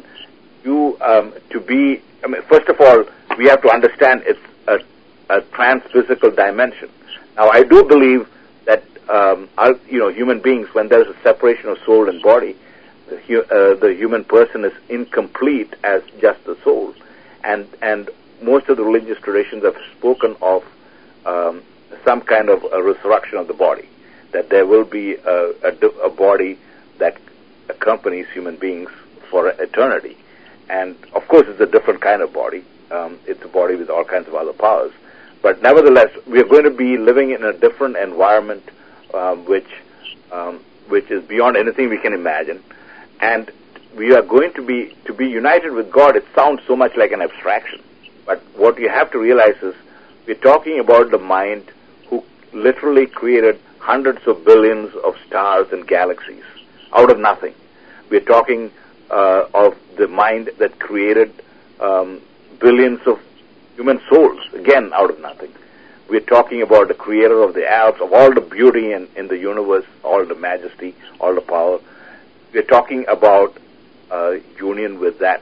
first of all, we have to understand it's a trans-physical dimension. Now, I do believe that, human beings, when there's a separation of soul and body, the human person is incomplete as just the soul. And most of the religious traditions have spoken of some kind of a resurrection of the body, that there will be a body that accompanies human beings for eternity. And, of course, it's a different kind of body. It's a body with all kinds of other powers. But nevertheless, we are going to be living in a different environment which is beyond anything we can imagine. And we are going to be united with God. It sounds so much like an abstraction. But what you have to realize is we're talking about the mind who literally created hundreds of billions of stars and galaxies out of nothing. We're talking of the mind that created billions of human souls, again, out of nothing. We're talking about the creator of the Alps, of all the beauty in the universe, all the majesty, all the power. We're talking about union with that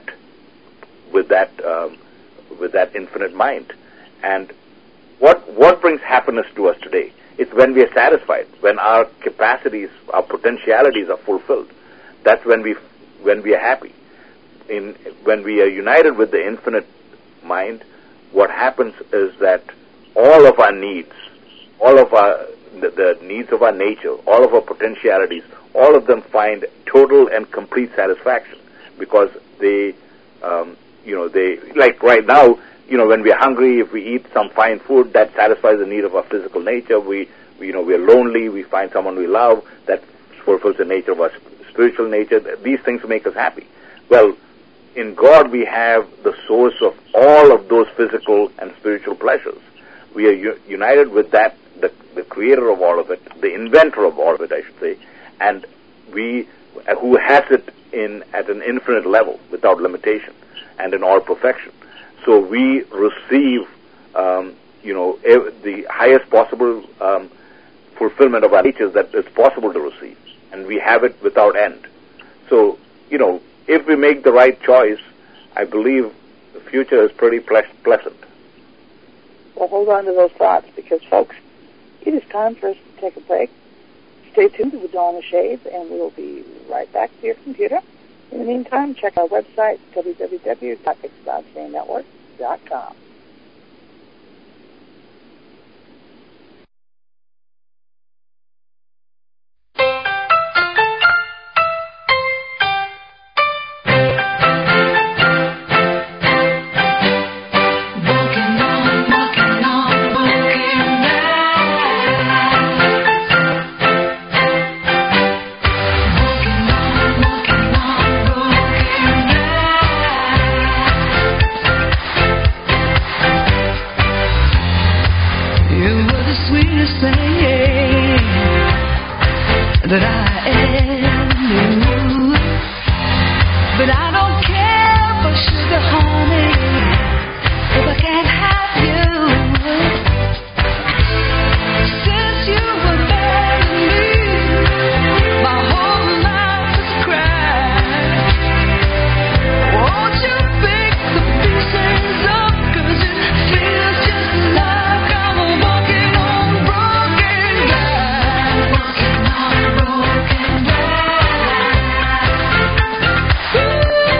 infinite mind. And what brings happiness to us today? It's when we are satisfied, when our capacities, our potentialities are fulfilled. That's when we are happy. When we are united with the infinite mind, what happens is that all of our needs, all of the needs of our nature, all of our potentialities, all of them find total and complete satisfaction, because they like right now, when we are hungry, if we eat some fine food, that satisfies the need of our physical nature. We are lonely, we find someone we love, that fulfills the nature of our spiritual nature. These things make us happy. Well, in God we have the source of all of those physical and spiritual pleasures. We are united with that, the creator of all of it, the inventor of all of it, I should say, and who has it at an infinite level, without limitation, and in all perfection. So we receive, the highest possible fulfillment of our natures that is possible to receive, and we have it without end. So, if we make the right choice, I believe the future is pretty pleasant. Well, hold on to those thoughts, because, folks, it is time for us to take a break. Stay tuned to the Dawn of Shades, and we'll be right back to your computer. In the meantime, check our website, www.exodusnetwork.com. That I ever knew, but I don't care for sugar, honey, if I can't have you. Since you were there to me, my whole life has cried. Won't you pick the pieces up, 'cause it feels just like I'm walking on broken glass. Walking on broken glass. Ooh.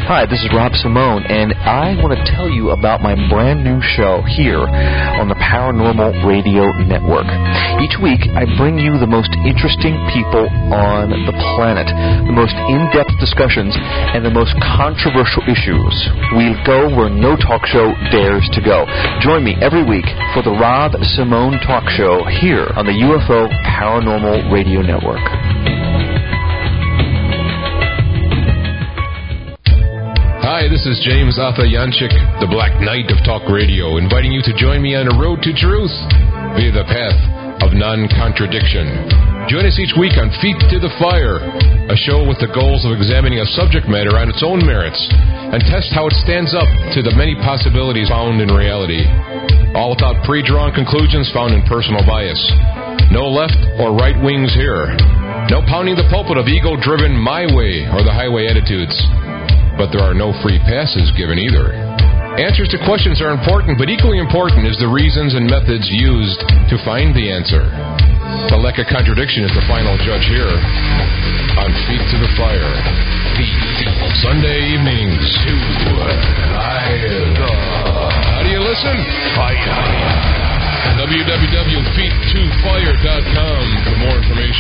Hi, this is Rob Simone, and I want to tell you about my brand new show here on the Paranormal Radio Network. Each week, I bring you the most interesting people on the planet, the most in-depth discussions, and the most controversial issues. We'll go where no talk show dares to go. Join me every week for the Rob Simone Talk Show here on the UFO Paranormal Radio Network. Hi, this is James Arthur Yanchik, the Black Knight of Talk Radio, inviting you to join me on a road to truth via the path of non-contradiction. Join us each week on Feet to the Fire, a show with the goals of examining a subject matter on its own merits and test how it stands up to the many possibilities found in reality. All without pre-drawn conclusions found in personal bias. No left or right wings here. No pounding the pulpit of ego-driven my way or the highway attitudes. But there are no free passes given either. Answers to questions are important, but equally important is the reasons and methods used to find the answer. The lack of contradiction is the final judge here on Feet to the Fire. Sunday evenings. How do you listen? www.feet2fire.com for more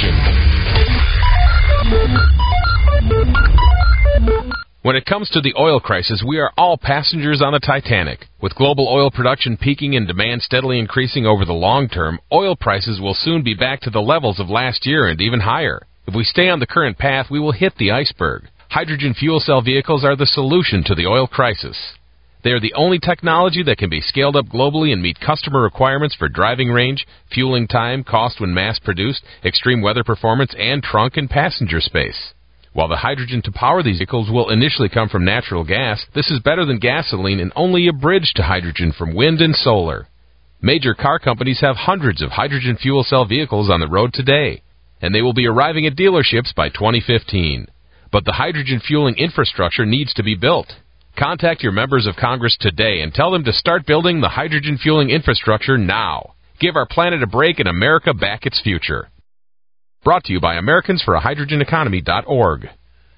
information. When it comes to the oil crisis, we are all passengers on the Titanic. With global oil production peaking and demand steadily increasing over the long term, oil prices will soon be back to the levels of last year and even higher. If we stay on the current path, we will hit the iceberg. Hydrogen fuel cell vehicles are the solution to the oil crisis. They are the only technology that can be scaled up globally and meet customer requirements for driving range, fueling time, cost when mass-produced, extreme weather performance, and trunk and passenger space. While the hydrogen to power these vehicles will initially come from natural gas, this is better than gasoline and only a bridge to hydrogen from wind and solar. Major car companies have hundreds of hydrogen fuel cell vehicles on the road today, and they will be arriving at dealerships by 2015. But the hydrogen fueling infrastructure needs to be built. Contact your members of Congress today and tell them to start building the hydrogen fueling infrastructure now. Give our planet a break and America back its future. Brought to you by AmericansForAHydrogenEconomy.org.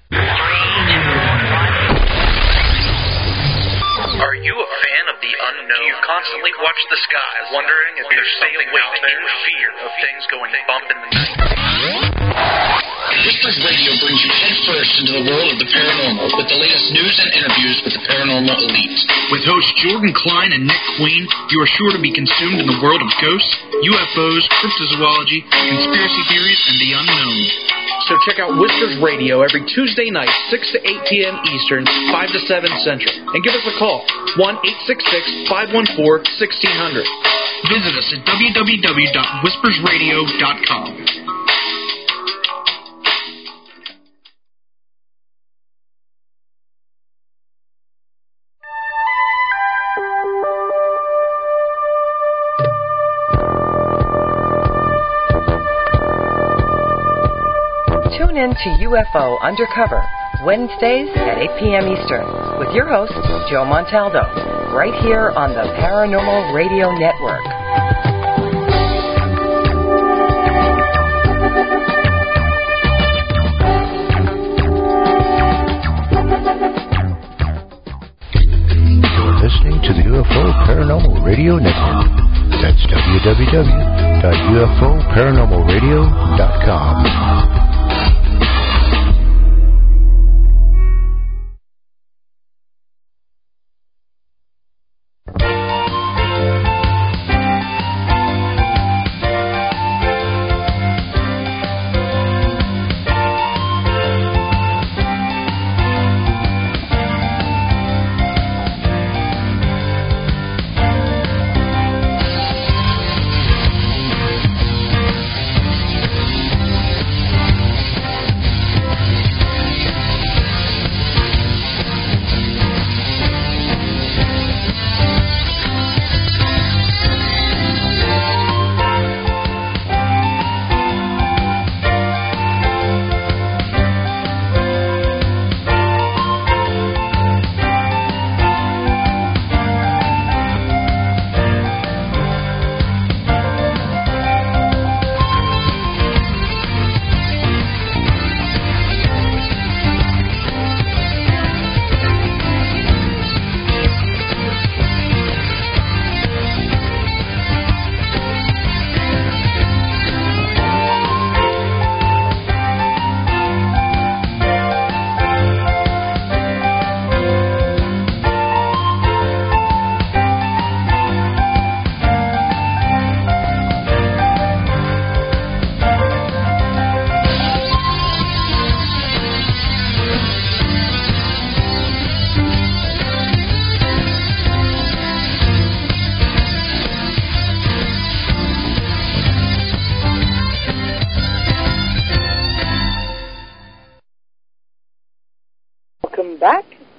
Are you a fan of the unknown? Do you constantly watch the skies, wondering if there's something out there, in fear of things going bump in the night? Whispers Radio brings you headfirst into the world of the paranormal with the latest news and interviews with the paranormal elite. With hosts Jordan Klein and Nick Queen, you are sure to be consumed in the world of ghosts, UFOs, cryptozoology, conspiracy theories, and the unknown. So check out Whispers Radio every Tuesday night, 6 to 8 p.m. Eastern, 5 to 7 Central. And give us a call, 1-866-514-1600. Visit us at www.whispersradio.com. Tune in to UFO Undercover, Wednesdays at 8 p.m. Eastern, with your host, Joe Montaldo, right here on the Paranormal Radio Network. You're listening to the UFO Paranormal Radio Network. That's www.ufoparanormalradio.com.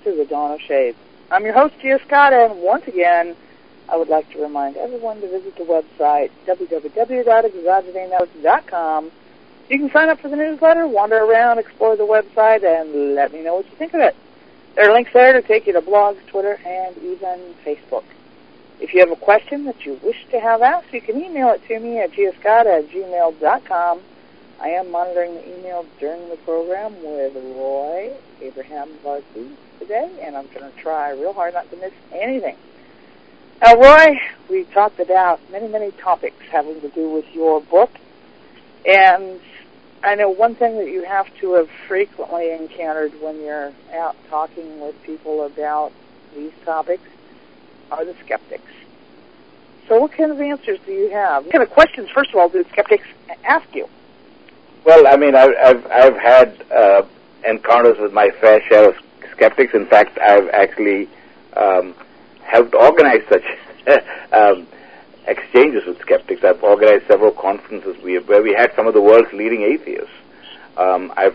to The Dawn of Shades. I'm your host, Gia Scott, and once again, I would like to remind everyone to visit the website, www.exogenenetwork.com. You can sign up for the newsletter, wander around, explore the website, and let me know what you think of it. There are links there to take you to blogs, Twitter, and even Facebook. If you have a question that you wish to have asked, you can email it to me at giascott@gmail.com. I am monitoring the email during the program with Roy Abraham Varkey today, and I'm going to try real hard not to miss anything. Now, Roy, we talked about many topics having to do with your book, and I know one thing that you have to have frequently encountered when you're out talking with people about these topics are the skeptics. So what kind of answers do you have? What kind of questions, first of all, do skeptics ask you? Well, I mean, I've had encounters with my fair share of skeptics. In fact, I've actually helped organize such exchanges with skeptics. I've organized several conferences where we had some of the world's leading atheists. I've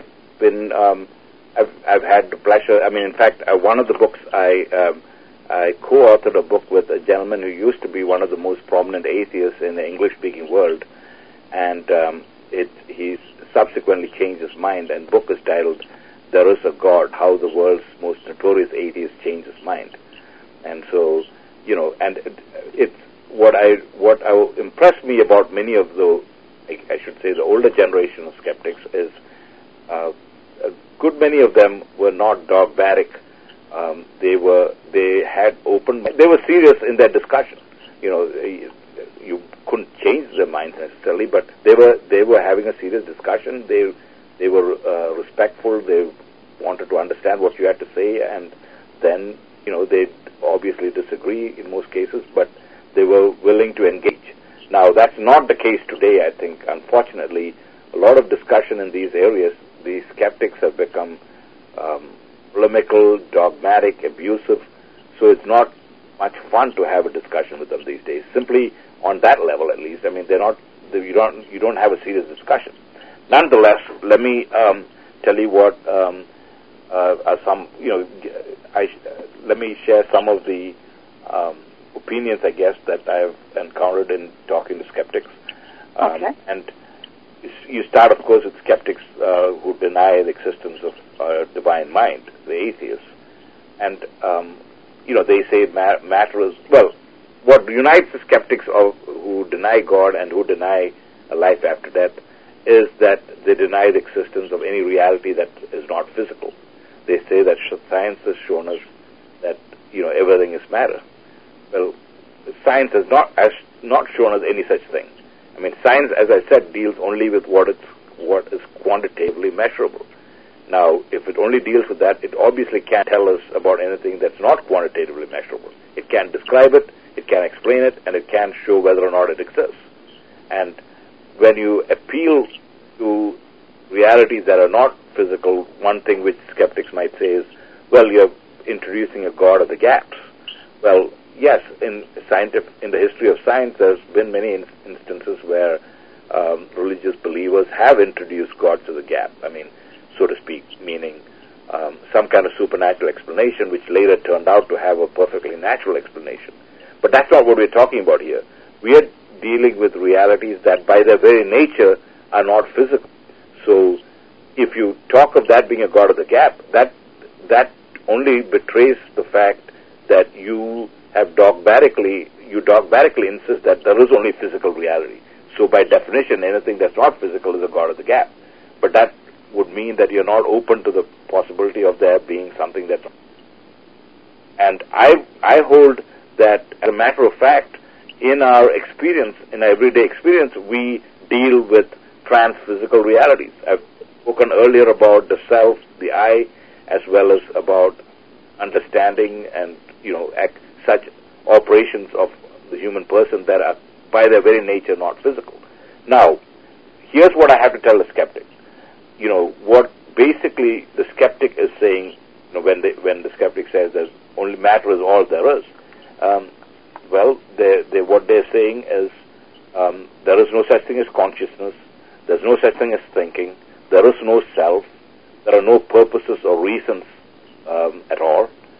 had the pleasure. I mean, in fact, one of the books I co-authored a book with a gentleman who used to be one of the most prominent atheists in the English-speaking world, and he's subsequently changed his mind, and the book is titled "There Is a God: How the World's Most Notorious Atheist Changed His Mind." And so, and it's what impressed me about many of the, I should say, the older generation of skeptics is a good many of them were not dogmatic. They were serious in their discussion. You couldn't change their minds necessarily, but they were having a serious discussion. They were respectful. They wanted to understand what you had to say, and then they obviously disagree in most cases, but they were willing to engage. Now, that's not the case today. I think, unfortunately, a lot of discussion in these areas, these skeptics have become polemical, dogmatic, abusive. So it's not much fun to have a discussion with them these days. Simply on that level, at least. I mean, you don't have a serious discussion. Nonetheless, let me tell you what let me share some of the opinions, I guess, that I've encountered in talking to skeptics. Okay. And you start, of course, with skeptics who deny the existence of divine mind, the atheists. And, they say matter is, well, what unites the skeptics who deny God and who deny a life after death is that they deny the existence of any reality that is not physical. They say that science has shown us that, everything is matter. Well, science has not shown us any such thing. I mean, science, as I said, deals only with what is quantitatively measurable. Now, if it only deals with that, it obviously can't tell us about anything that's not quantitatively measurable. It can't describe it, it can't explain it, and it can't show whether or not it exists. And when you appeal to realities that are not physical, one thing which skeptics might say is, well, you're introducing a God of the gaps. Well, yes, in the history of science, there's been many instances where religious believers have introduced God to the gap. I mean, so to speak, meaning some kind of supernatural explanation, which later turned out to have a perfectly natural explanation. But that's not what we're talking about here. We are dealing with realities that, by their very nature, are not physical. So, if you talk of that being a God of the gap, that only betrays the fact that you dogmatically insist that there is only physical reality. So by definition, anything that's not physical is a God of the gap. But that would mean that you're not open to the possibility of there being something that's... And I hold that, as a matter of fact, in our experience, in our everyday experience, we deal with trans-physical realities. I've spoken earlier about the self, the I, as well as about understanding and, such operations of the human person that are, by their very nature, not physical. Now, here's what I have to tell the skeptic. What basically the skeptic is saying, when the skeptic says that only matter is all there is, what they're saying is there is no such thing as consciousness, there's no such thing as thinking, there is no self, there are no purposes or reasons at all.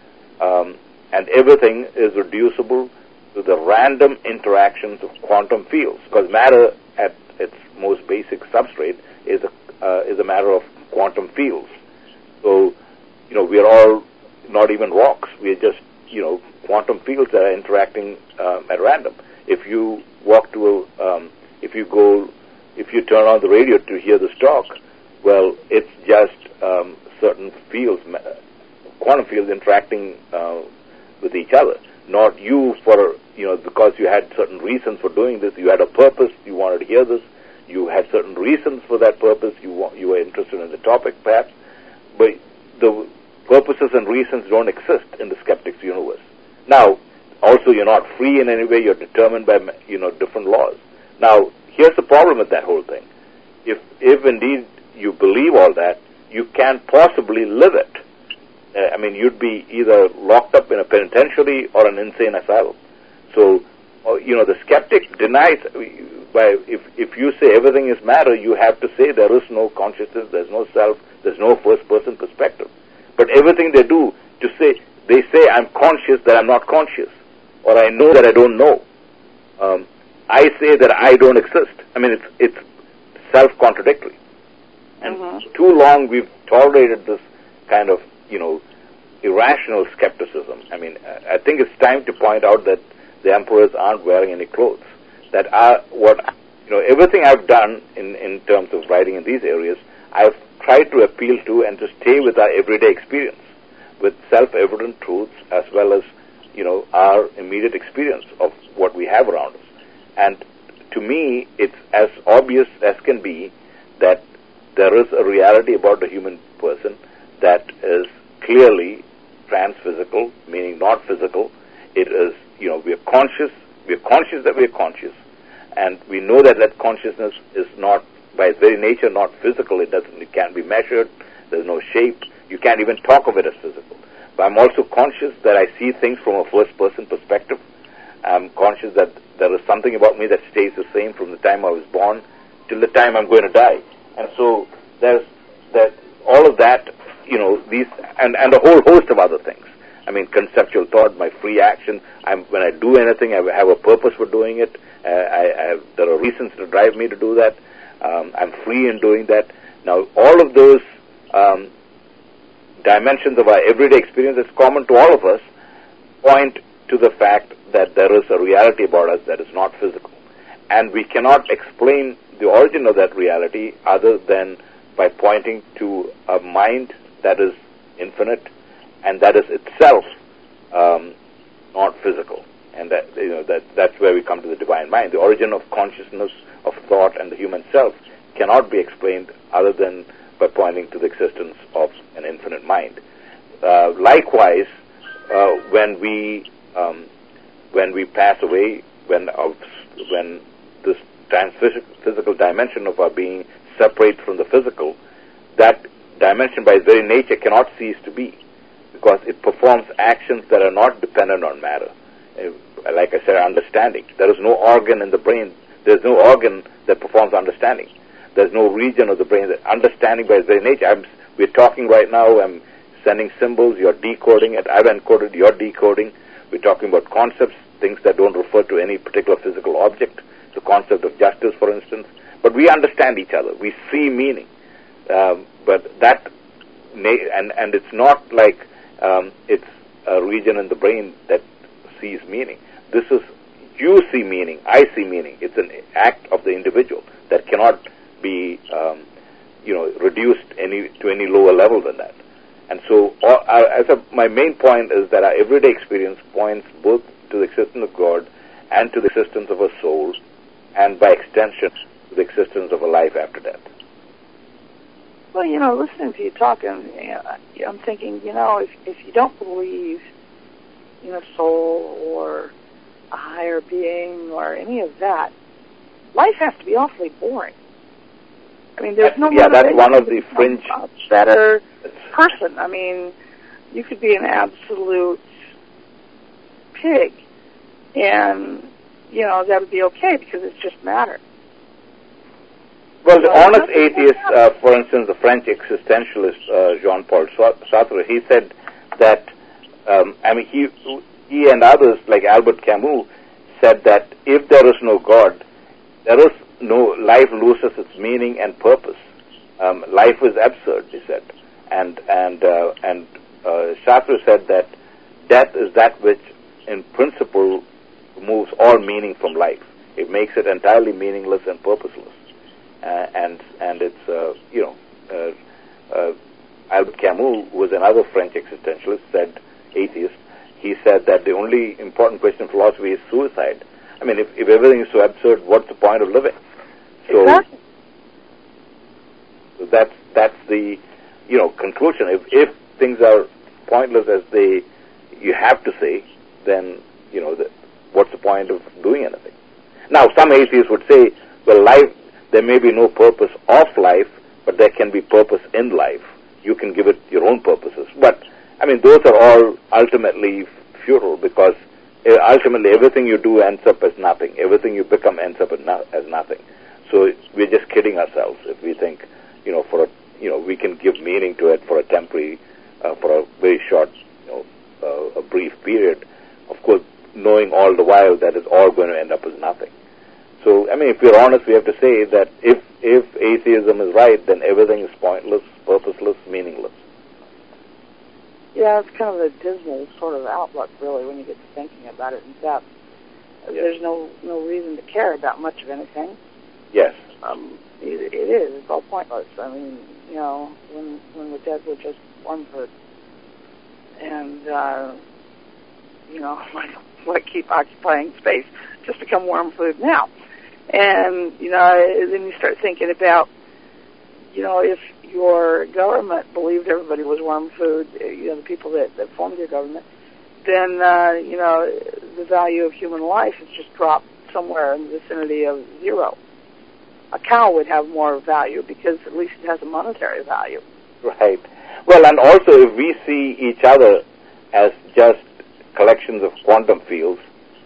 everything is reducible to the random interactions of quantum fields, because matter at its most basic substrate is a matter of quantum fields. So, we are all not even rocks. We are just, quantum fields that are interacting at random. If you walk to if you turn on the radio to hear this talk, well, it's just certain fields, quantum fields interacting with each other. Not you because you had certain reasons for doing this. You had a purpose. You wanted to hear this. You had certain reasons for that purpose. You were interested in the topic, perhaps. But the purposes and reasons don't exist in the skeptic's universe. Now, also, you're not free in any way. You're determined by, different laws. Now, here's the problem with that whole thing. If indeed you believe all that, you can't possibly live it. You'd be either locked up in a penitentiary or an insane asylum. So, the skeptic denies, if you say everything is matter, you have to say there is no consciousness, there's no self, there's no first-person perspective. But everything they do, they say I'm conscious that I'm not conscious, or I know that I don't know. I say that I don't exist. It's self-contradictory. And too long we've tolerated this kind of, irrational skepticism. I think it's time to point out that the emperors aren't wearing any clothes. That everything I've done in terms of writing in these areas, I've tried to appeal to and to stay with our everyday experience, with self-evident truths as well as, our immediate experience of what we have around us. And to me, it's as obvious as can be that there is a reality about the human person that is clearly transphysical, meaning not physical. It is, we are conscious that we are conscious, and we know that consciousness is not, by its very nature, not physical. It can't be measured. There's no shape. You can't even talk of it as physical. But I'm also conscious that I see things from a first-person perspective. I'm conscious that there is something about me that stays the same from the time I was born till the time I'm going to die. And so there's all of that, these and a whole host of other things. Conceptual thought, my free action. When I do anything, I have a purpose for doing it. There are reasons to drive me to do that. I'm free in doing that. Now, all of those dimensions of our everyday experience that's common to all of us point to the fact that there is a reality about us that is not physical. And we cannot explain the origin of that reality other than by pointing to a mind that is infinite and that is itself not physical. And that's where we come to the divine mind. The origin of consciousness, of thought, and the human self cannot be explained other than by pointing to the existence of an infinite mind. Likewise, when we pass away, when this transphysical dimension of our being separates from the physical, that dimension by its very nature cannot cease to be, because it performs actions that are not dependent on matter. Like I said, understanding. There is no organ in the brain. There is no organ that performs understanding. There's no region of the brain that understanding by its very nature. We're talking right now. I'm sending symbols. You're decoding it. I've encoded. You're decoding. We're talking about concepts, things that don't refer to any particular physical object. The concept of justice, for instance. But we understand each other. We see meaning. But that, and it's not like it's a region in the brain that sees meaning. This is, you see meaning, I see meaning. It's an act of the individual that cannot be, reduced to any lower level than that. And so, my main point is that our everyday experience points both to the existence of God and to the existence of a soul, and by extension, to the existence of a life after death. Well, listening to you talking, I'm thinking, if you don't believe in a soul or a higher being or any of that, life has to be awfully boring. There's no that's one of the fringe. A better person. You could be an absolute pig, and that would be okay because it's just matter. Well, the honest atheist, for instance, the French existentialist Jean-Paul Sartre, he said that he and others, like Albert Camus, said that if there is no God, there is no life loses its meaning and purpose. Life is absurd, he said, and Shastra said that death is that which, in principle, removes all meaning from life. It makes it entirely meaningless and purposeless. And it's Albert Camus, who was another French existentialist, atheist. He said that the only important question in philosophy is suicide. I mean, if everything is so absurd, what's the point of living? So, exactly. So that's the conclusion. If things are pointless as you have to say, then what's the point of doing anything? Now, some atheists would say, well, there may be no purpose of life, but there can be purpose in life. You can give it your own purposes. But, I mean, those are all ultimately futile, because ultimately everything you do ends up as nothing. Everything you become ends up as nothing. So we're just kidding ourselves if we think, we can give meaning to it for a temporary, for a very short, a brief period. Of course, knowing all the while that it's all going to end up as nothing. So, I mean, if we're honest, we have to say that if atheism is right, then everything is pointless, purposeless, meaningless. Yeah, it's kind of a dismal sort of outlook, really, when you get to thinking about it in depth. Yes. There's no reason to care about much of anything. Yes. It is. It's all pointless. I mean, when we're dead, we're just worm food. And, why keep occupying space? Just become worm food now. And, then you start thinking about, if your government believed everybody was worm food, the people that formed your government, then, the value of human life has just dropped somewhere in the vicinity of zero. A cow would have more value because at least it has a monetary value. Right. Well, and also if we see each other as just collections of quantum fields,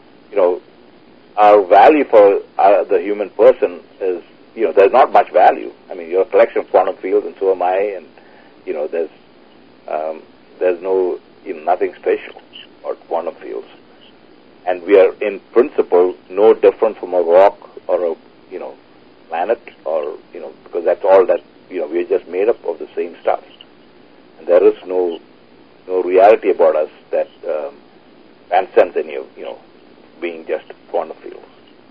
our value for the human person is, there's not much value. I mean, you're a collection of quantum fields, and so am I, and there's no nothing special about quantum fields, and we are in principle no different from a rock or a planet, or because that's all that we're just made up of the same stuff, and there is no reality about us that transcends any of being just quantum fields.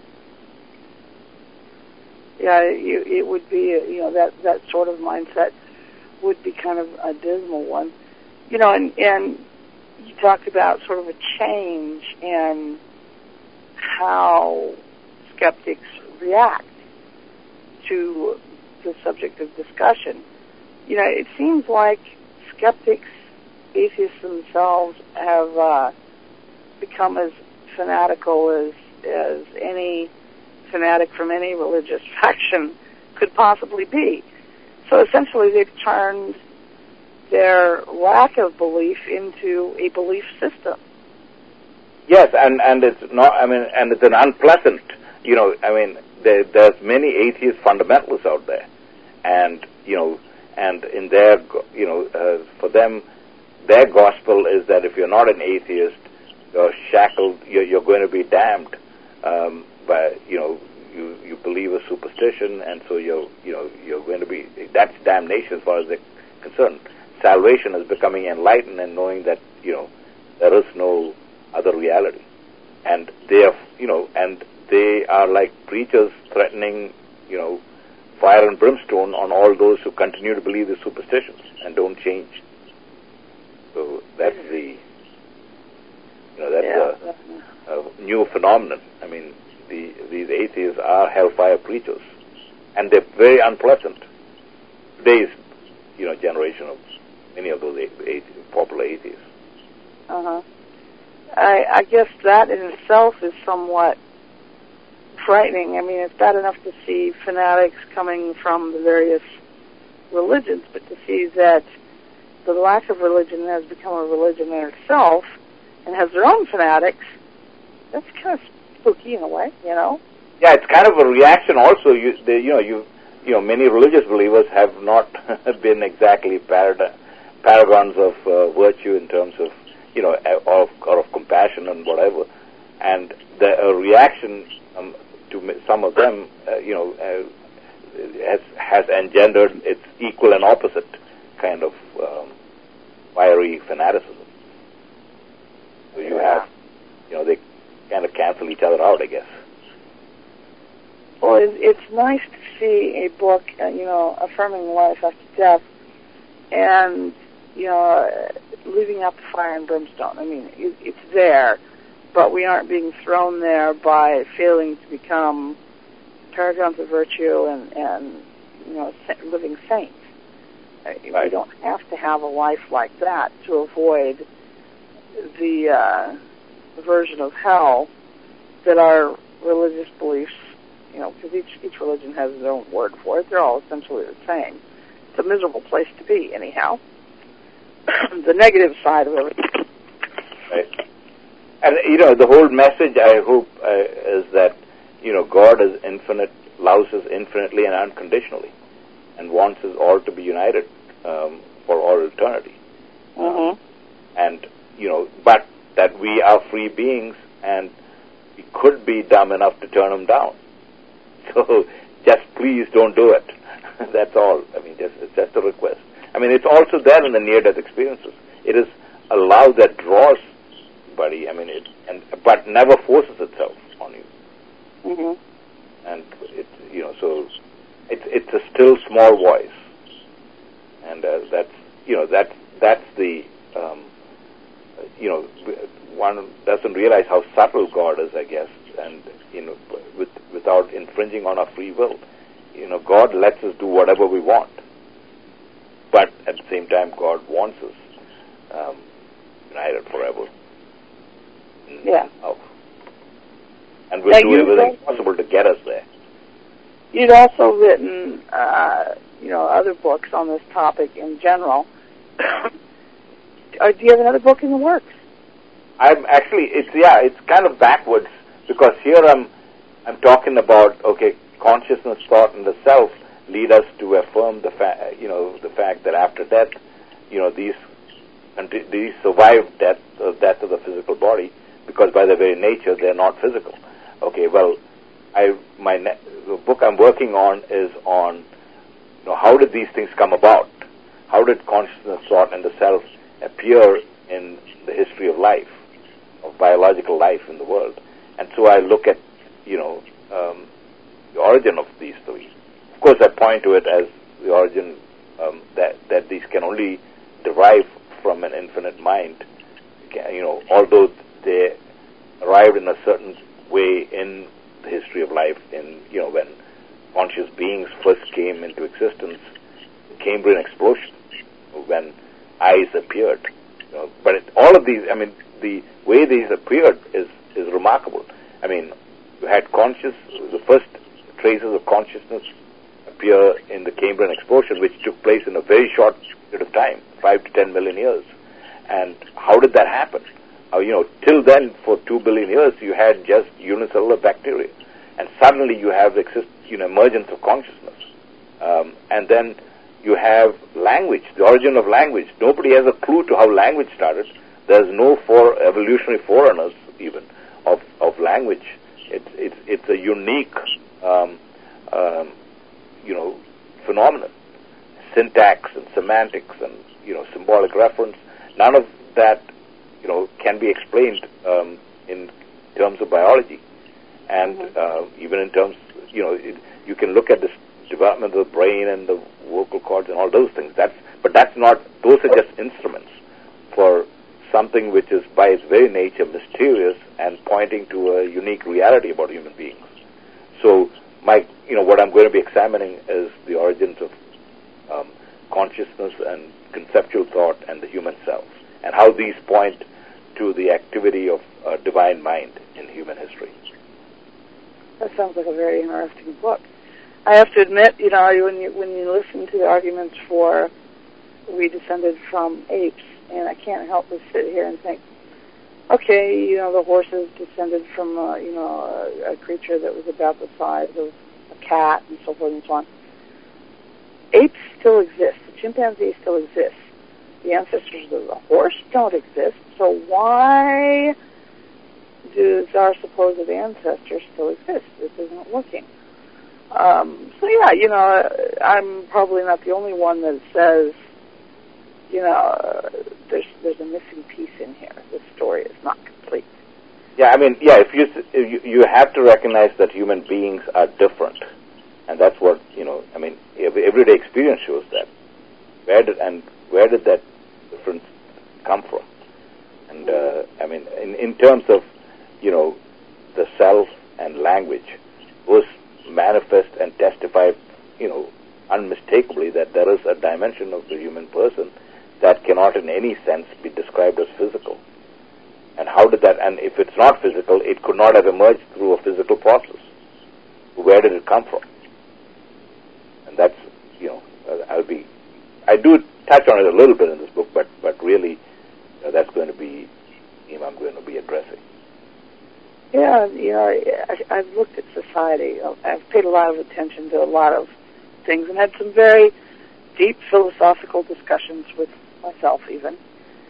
Yeah, it would be that sort of mindset would be kind of a dismal one, and you talked about sort of a change in how skeptics react to the subject of discussion. It seems like skeptics, atheists themselves, have become as fanatical as any fanatic from any religious faction could possibly be. So essentially they've turned their lack of belief into a belief system. Yes, and it's not, and it's an unpleasant, there's many atheist fundamentalists out there, and in their, for them, their gospel is that if you're not an atheist, you're shackled, you're going to be damned, by, you believe a superstition, and so you're going to be, that's damnation as far as they're concerned. Salvation is becoming enlightened and knowing that, there is no other reality. And they are like preachers threatening, fire and brimstone on all those who continue to believe the superstitions and don't change. So that's a new phenomenon. I mean, these atheists are hellfire preachers, and they're very unpleasant. Today's, generation of many of those popular atheists. Uh-huh. I guess that in itself is somewhat frightening. I mean, it's bad enough to see fanatics coming from the various religions, but to see that the lack of religion has become a religion in itself and has their own fanatics, that's kind of spooky in a way, Yeah, it's kind of a reaction also. Many religious believers have not been exactly paragons of virtue in terms of, or of compassion. passion and whatever, and the reaction to some of them, has engendered its equal and opposite kind of fiery fanaticism. So you have, they kind of cancel each other out, I guess. Well, it's nice to see a book, affirming life after death, and leaving out the fire and brimstone. I mean, it's there, but we aren't being thrown there by failing to become paragons of virtue and living saints. Right. We don't have to have a life like that to avoid the version of hell that our religious beliefs, because each religion has its own word for it. They're all essentially the same. It's a miserable place to be, anyhow. The negative side of it. Right. And, the whole message, I hope, is that, God is infinite, loves us infinitely and unconditionally, and wants us all to be united for all eternity. Mm-hmm. And, but that we are free beings, and we could be dumb enough to turn them down. So just please don't do it. That's all. I mean, it's just a request. I mean, it's also there in the near-death experiences. It is a love that draws somebody, but never forces itself on you. Mm-hmm. And so it's a still small voice, and that's the one doesn't realize how subtle God is, I guess, and without infringing on our free will. God lets us do whatever we want, but at the same time, God wants us united forever. Yeah. And we'll do everything possible to get us there. You'd also written, other books on this topic in general. Do you have another book in the works? I'm actually, it's kind of backwards, because here I'm talking about, consciousness, thought, and the self lead us to affirm the fact that after death, these survive death of the physical body, because by their very nature they're not physical. The book I'm working on is on how did these things come about? How did consciousness, thought, and the self appear in the history of life, of biological life in the world? And so I look at the origin of these three. Of course, I point to it as the origin that these can only derive from an infinite mind. Although they arrived in a certain way in the history of life, when conscious beings first came into existence, the Cambrian explosion, when eyes appeared. But all of these, the way these appeared is remarkable. You had the first traces of consciousness appear in the Cambrian explosion, which took place in a very short period of time, 5 to 10 million years. And how did that happen? Till then, for 2 billion years, you had just unicellular bacteria. And suddenly you have the emergence of consciousness. And then you have language, the origin of language. Nobody has a clue to how language started. There's no evolutionary forerunners, even, of language. It's a unique, phenomenon. Syntax and semantics and, symbolic reference. None of that, can be explained in terms of biology. And even in terms, you can look at this development of the brain and the vocal cords and all those things. Those are just instruments for something which is by its very nature mysterious and pointing to a unique reality about human beings. So what I'm going to be examining is the origins of consciousness and conceptual thought and the human self, and how these point to the activity of divine mind in human history. That sounds like a very interesting book. I have to admit, when you listen to the arguments for we descended from apes, and I can't help but sit here and think, okay, the horses descended from a creature that was about the size of a cat and so forth and so on. Apes still exist. The chimpanzee still exists. The ancestors of the horse don't exist. So why our supposed ancestors still exist. This isn't working. So yeah, you know, I'm probably not the only one that says, you know, there's a missing piece in here. This story is not complete. Yeah, I mean, yeah, if you have to recognize that human beings are different, and that's what, you know, I mean, everyday experience shows that. Where did that difference come from? And I mean, in terms of, you know, the self and language, those manifest and testify, you know, unmistakably that there is a dimension of the human person that cannot in any sense be described as physical. And how did that, and if it's not physical, it could not have emerged through a physical process. Where did it come from? And that's, you know, I do touch on it a little bit in this book, but really that's going to be theme I'm going to be addressing. Yeah, you know, I've looked at society. I've paid a lot of attention to a lot of things and had some very deep philosophical discussions with myself even.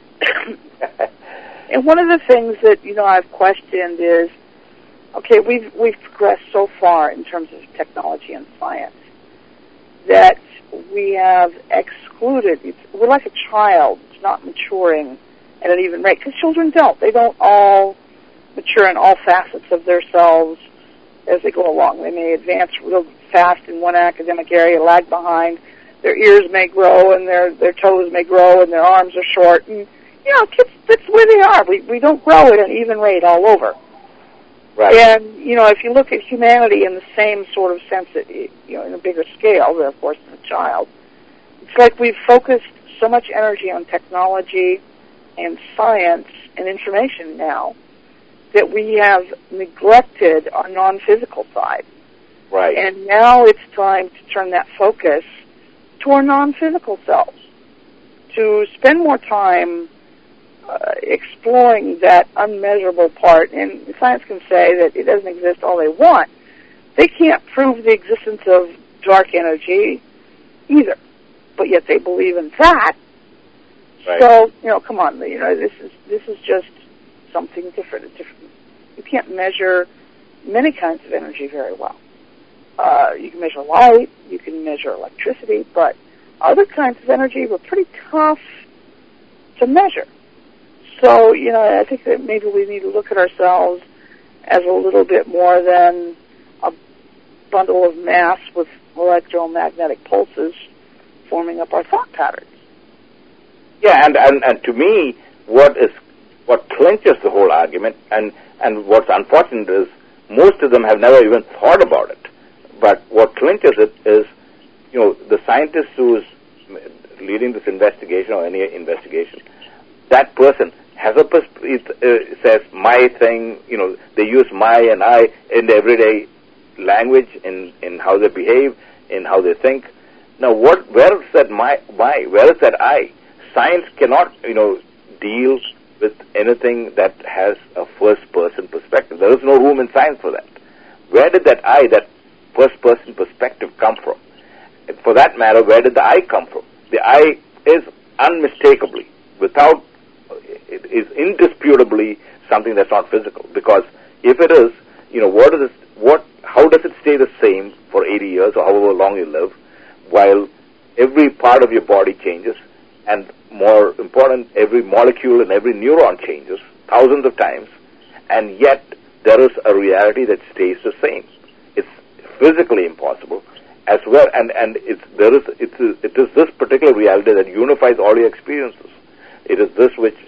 And one of the things that, you know, I've questioned is, okay, we've progressed so far in terms of technology and science that we have excluded, we're like a child, it's not maturing at an even rate, because children don't. They don't all mature in all facets of themselves as they go along. They may advance real fast in one academic area, lag behind. Their ears may grow, and their toes may grow, and their arms are short. And, you know, kids, that's where they are. We don't grow at an even rate all over. Right. And, you know, if you look at humanity in the same sort of sense, that, you know, in a bigger scale, than, of course, than a child, it's like we've focused so much energy on technology and science and information now that we have neglected our non-physical side. Right. And now it's time to turn that focus to our non-physical selves, to spend more time exploring that unmeasurable part. And science can say that it doesn't exist all they want. They can't prove the existence of dark energy either, but yet they believe in that. Right. So, you know, come on, you know, this is just something different. You can't measure many kinds of energy very well. You can measure light, you can measure electricity, but other kinds of energy were pretty tough to measure. So, you know, I think that maybe we need to look at ourselves as a little bit more than a bundle of mass with electromagnetic pulses forming up our thought patterns. Yeah, and to me, what clinches the whole argument, and what's unfortunate is most of them have never even thought about it. But what clinches it is, you know, the scientist who is leading this investigation or any investigation, that person has says my thing, you know, they use my and I in everyday language, in how they behave, in how they think. Now, where is that my? Where is that I? Science cannot, you know, deal with anything that has a first-person perspective. There is no room in science for that. Where did that I, that first-person perspective, come from? And for that matter, where did the I come from? The I is unmistakably, it is indisputably something that's not physical. Because if it is, you know, how does it stay the same for 80 years or however long you live, while every part of your body changes, and more important, every molecule and every neuron changes thousands of times, and yet there is a reality that stays the same. It's physically impossible as well, and it is this particular reality that unifies all your experiences. It is this which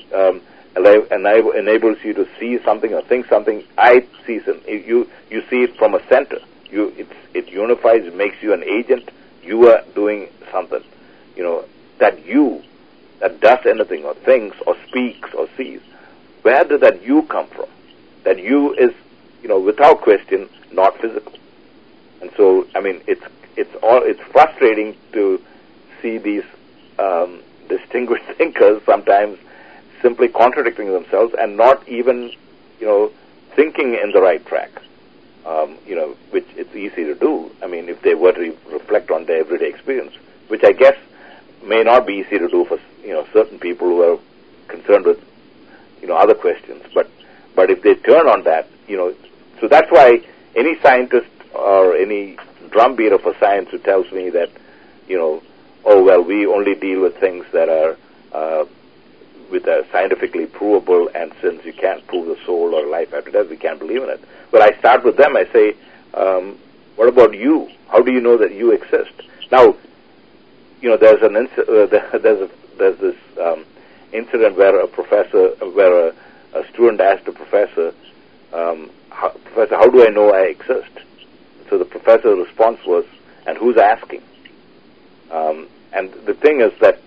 enables you to see something or think something. I see something. You see it from a center. It unifies. It makes you an agent. You are doing something, you know, that does anything or thinks or speaks or sees. Where did that you come from? That you is, you know, without question, not physical. And so, I mean, it's frustrating to see these distinguished thinkers sometimes simply contradicting themselves and not even, you know, thinking in the right track. You know, which it's easy to do. I mean, if they were to reflect on their everyday experience, which I guess may not be easy to do for, you know, certain people who are concerned with, you know, other questions. But if they turn on that, so that's why any scientist or any drumbeat of a science who tells me that, oh, well, we only deal with things that are scientifically provable, and since you can't prove the soul or life after death, we can't believe in it. Well, I start with them. I say, what about you? How do you know that you exist? Now, there's this incident where a student asked a professor, Professor, how do I know I exist? So the professor's response was, and who's asking? And the thing is that,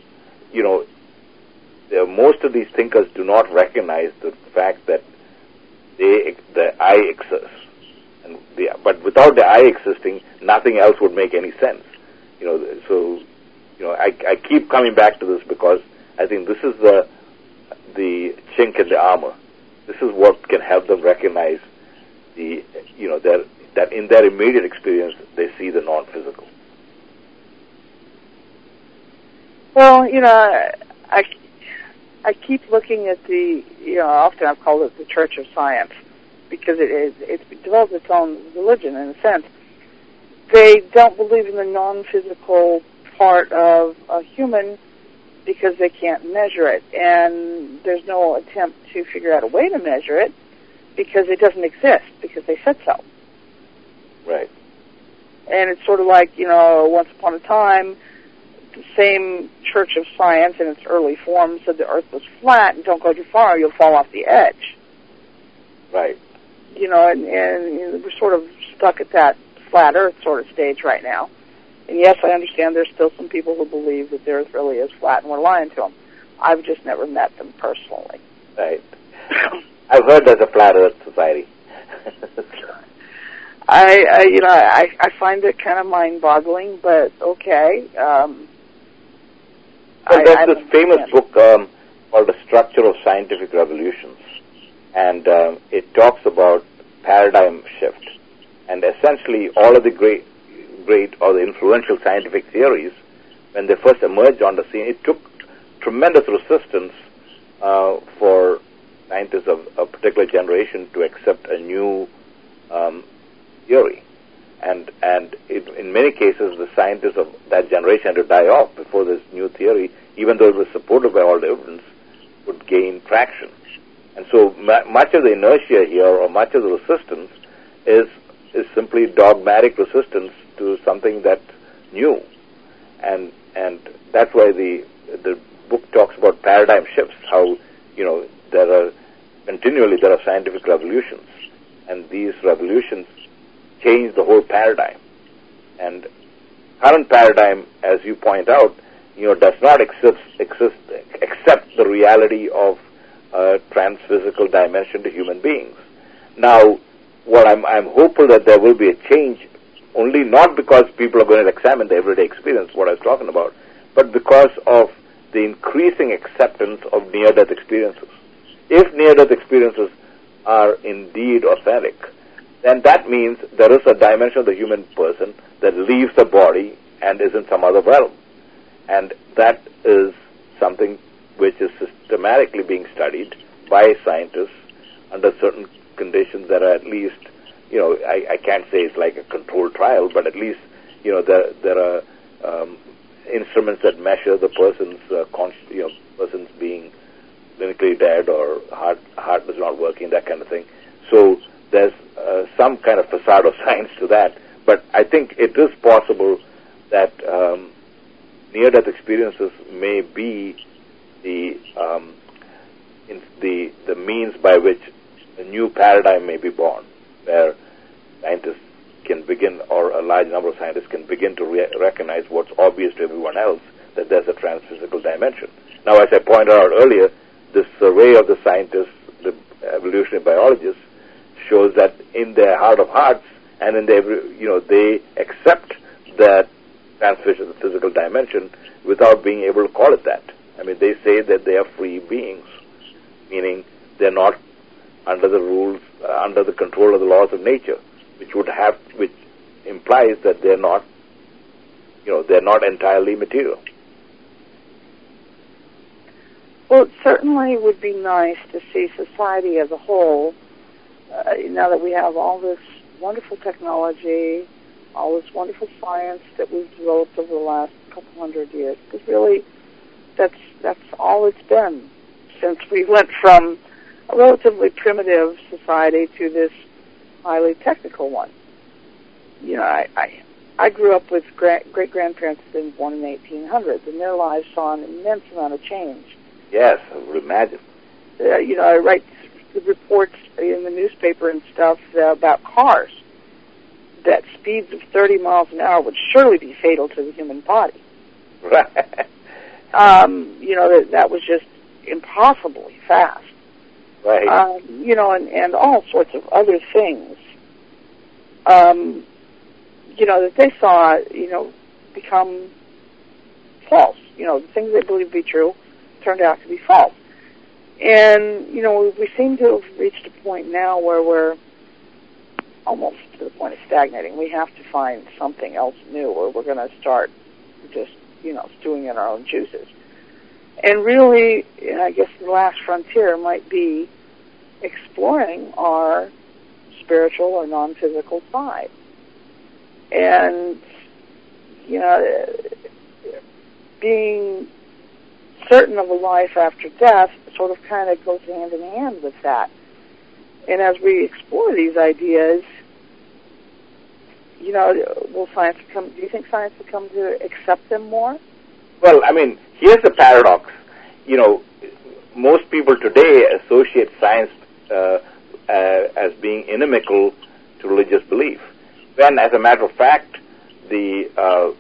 most of these thinkers do not recognize the fact that the I exists. But without the I existing, nothing else would make any sense. I keep coming back to this because I think this is the chink in the armor. This is what can help them recognize that in their immediate experience they see the non-physical. Well, I keep looking at often I've called it the Church of Science, because it's developed its own religion in a sense. They don't believe in the non-physical part of a human because they can't measure it, and there's no attempt to figure out a way to measure it because it doesn't exist, because they said so. Right. And it's sort of like, once upon a time, the same Church of Science in its early form said the Earth was flat, and don't go too far, you'll fall off the edge. Right. And we're sort of stuck at that flat Earth sort of stage right now. And yes, I understand there's still some people who believe that the Earth really is flat, and we're lying to them. I've just never met them personally. Right. I've heard there's a flat Earth society. I find it kind of mind-boggling, but okay. There's this famous book called The Structure of Scientific Revolutions, and it talks about paradigm shift. And essentially, all of the great or the influential scientific theories, when they first emerged on the scene, it took tremendous resistance for scientists of a particular generation to accept a new theory. And in many cases, the scientists of that generation had to die off before this new theory, even though it was supported by all the evidence, would gain traction. And so much of the inertia here, or much of the resistance, is simply dogmatic resistance to something that's new. And that's why the book talks about paradigm shifts, how, there are scientific revolutions, and these revolutions change the whole paradigm. And current paradigm, as you point out, does not accept the reality of a transphysical dimension to human beings. Now, what I'm hopeful that there will be a change, only not because people are going to examine the everyday experience, what I was talking about, but because of the increasing acceptance of near-death experiences. If near-death experiences are indeed authentic, then that means there is a dimension of the human person that leaves the body and is in some other realm. And that is something which is systematically being studied by scientists under certain conditions that are at least, I can't say it's like a controlled trial, but at least, there are instruments that measure the person's person's being clinically dead or heart is not working, that kind of thing. So there's some kind of facade of science to that. But I think it is possible that near-death experiences may be the means by which a new paradigm may be born, where scientists can begin, or a large number of scientists can begin to recognize what's obvious to everyone else, that there's a transphysical dimension. Now, as I pointed out earlier, this survey of the scientists, the evolutionary biologists, shows that in their heart of hearts and in their, they accept that transphysical dimension without being able to call it that. I mean, they say that they are free beings, meaning they're not under the rules, under the control of the laws of nature, which implies that they're not entirely material. Well, it certainly would be nice to see society as a whole now that we have all this wonderful technology, all this wonderful science that we've developed over the last couple hundred years, because really that's all it's been since we went from a relatively primitive society to this highly technical one. You know, I grew up with great-grandparents that had been born in the 1800s, and their lives saw an immense amount of change. Yes, I would imagine. You know, I write the reports in the newspaper and stuff about cars, that speeds of 30 miles an hour would surely be fatal to the human body. Right. You know, that was just impossibly fast. Right. You know, and all sorts of other things, you know, that they saw, you know, become false. You know, the things they believed to be true turned out to be false. And, you know, we seem to have reached a point now where we're almost to the point of stagnating. We have to find something else new, or we're going to start just, you know, stewing in our own juices. And really, I guess the last frontier might be exploring our spiritual or non-physical side. And, you know, being certain of a life after death sort of kind of goes hand in hand with that. And as we explore these ideas, you know, will science come? Do you think science will come to accept them more? Well, I mean, here's the paradox. You know, most people today associate science as being inimical to religious belief, when, as a matter of fact, the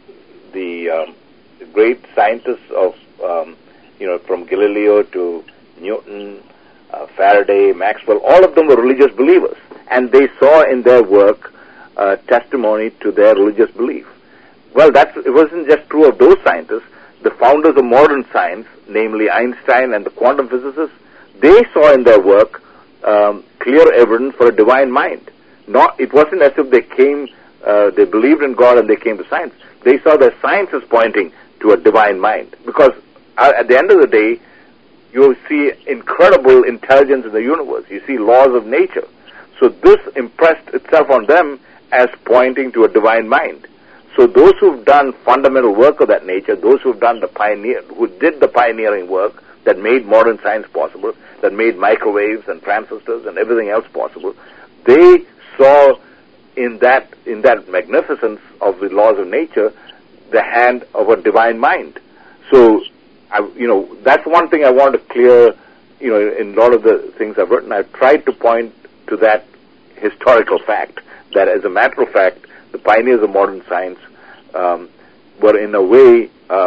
great scientists of you know, from Galileo to Newton, Faraday, Maxwell, all of them were religious believers, and they saw in their work testimony to their religious belief. Well, it wasn't just true of those scientists. The founders of modern science, namely Einstein and the quantum physicists, they saw in their work clear evidence for a divine mind. It wasn't as if they believed in God and they came to science. They saw their science as pointing to a divine mind, because at the end of the day, you see incredible intelligence in the universe. You see laws of nature. So this impressed itself on them as pointing to a divine mind. So those who've done fundamental work of that nature, those who did the pioneering work that made modern science possible, that made microwaves and transistors and everything else possible, they saw in that magnificence of the laws of nature the hand of a divine mind. So, you know, that's one thing I want to clear. You know, in a lot of the things I've written, I've tried to point to that historical fact, that as a matter of fact, the pioneers of modern science were in a way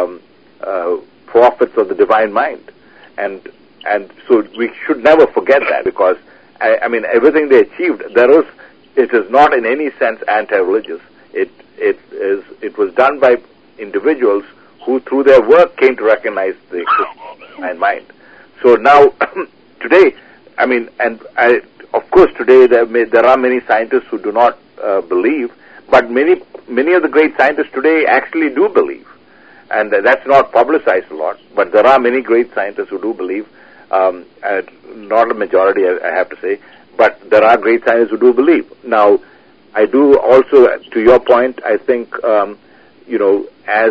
prophets of the divine mind, and so we should never forget that, because I mean, everything they achieved, it is not in any sense anti-religious. It was done by individuals who, through their work, came to recognize the existence of the divine mind. So now, today, I mean, of course, today there are many scientists who do not believe, but many of the great scientists today actually do believe, and that's not publicized a lot. But there are many great scientists who do believe, not a majority, I have to say, but there are great scientists who do believe. Now, I do also, to your point, I think, you know, as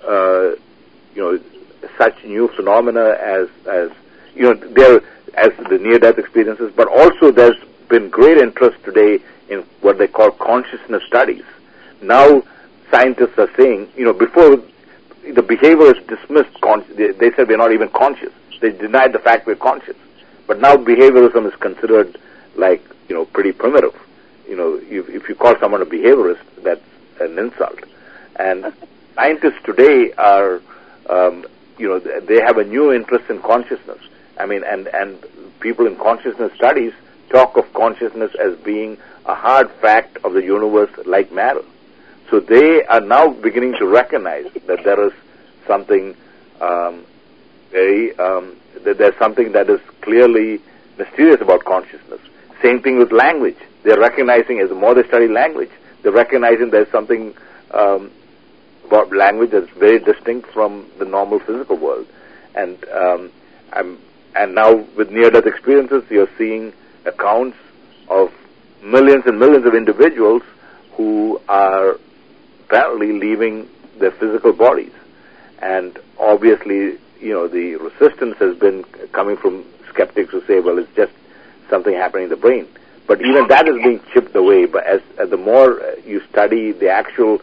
you know, such new phenomena as you know, as the near-death experiences, but also there's been great interest today in what they call consciousness studies. Now, scientists are saying, you know, before the behaviorists dismissed, they said we're not even conscious. They denied the fact we're conscious. But now behaviorism is considered like, you know, pretty primitive. You know, if you call someone a behaviorist, that's an insult. And scientists today are, you know, they have a new interest in consciousness. I mean, and people in consciousness studies talk of consciousness as being a hard fact of the universe like matter. So they are now beginning to recognize that there is something there's something that is clearly mysterious about consciousness. Same thing with language. They're recognizing, as the more they study language, they're recognizing there's something about language that's very distinct from the normal physical world. And now with near-death experiences, you're seeing accounts of millions and millions of individuals who are apparently leaving their physical bodies. And obviously, the resistance has been coming from skeptics who say, well, it's just something happening in the brain. But even that is being chipped away. But as the more you study the actual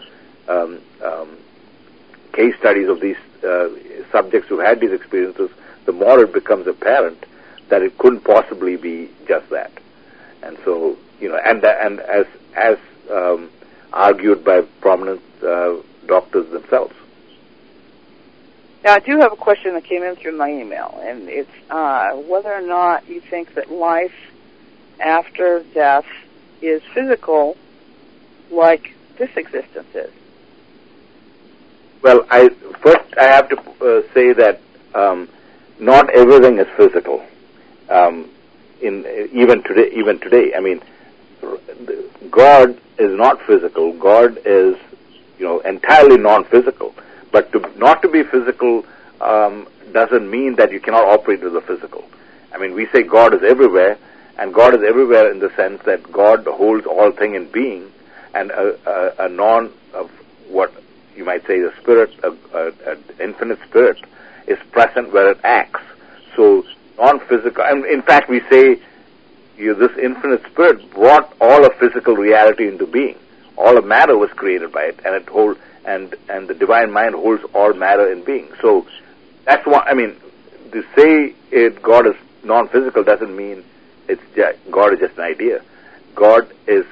case studies of these subjects who had these experiences, the more it becomes apparent that it couldn't possibly be just that. And so, and as argued by prominent doctors themselves. Now, I do have a question that came in through my email, and it's whether or not you think that life after death is physical like this existence is. Well, I have to say that not everything is physical. Even today, I mean, God is not physical. God is, entirely non-physical. But not to be physical doesn't mean that you cannot operate with the physical. I mean, we say God is everywhere, and God is everywhere in the sense that God holds all thing in being, and a non of what you might say the spirit, an infinite spirit, is present where it acts. So non-physical, and in fact we say this infinite spirit brought all of physical reality into being. All of matter was created by it, and it holds. And the divine mind holds all matter in being. So that's why, I mean, to say God is non-physical doesn't mean God is just an idea. God is,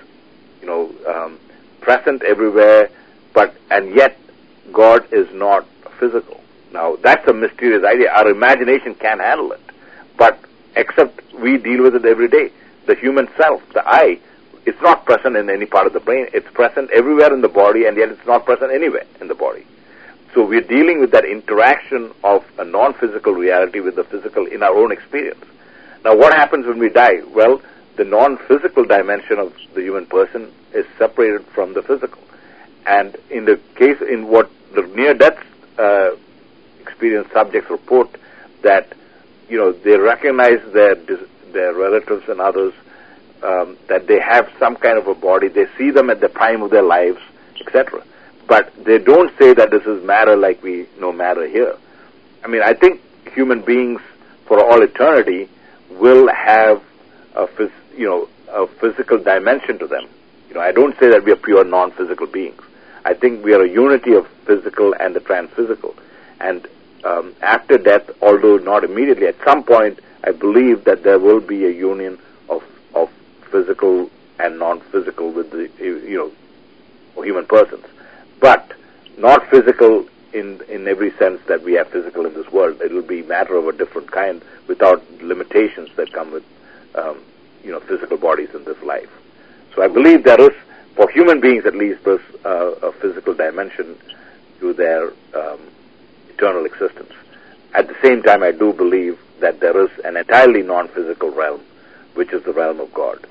present everywhere, and yet God is not physical. Now that's a mysterious idea. Our imagination can't handle it, but except we deal with it every day. The human self, the I, it's not present in any part of the brain. It's present everywhere in the body, and yet it's not present anywhere in the body. So we're dealing with that interaction of a non-physical reality with the physical in our own experience. Now, what happens when we die? Well, the non-physical dimension of the human person is separated from the physical. And in what the near-death experience subjects report, that, they recognize their relatives and others, that they have some kind of a body, they see them at the prime of their lives, etc. But they don't say that this is matter like we know matter here. I mean, I think human beings for all eternity will have a physical dimension to them. I don't say that we are pure non-physical beings. I think we are a unity of physical and the trans-physical. And after death, although not immediately, at some point, I believe that there will be a union of physical and non-physical with the human persons, but not physical in every sense that we have physical in this world. It will be matter of a different kind without limitations that come with physical bodies in this life. So I believe there is, for human beings at least, there's a physical dimension to their eternal existence. At the same time, I do believe that there is an entirely non-physical realm, which is the realm of God.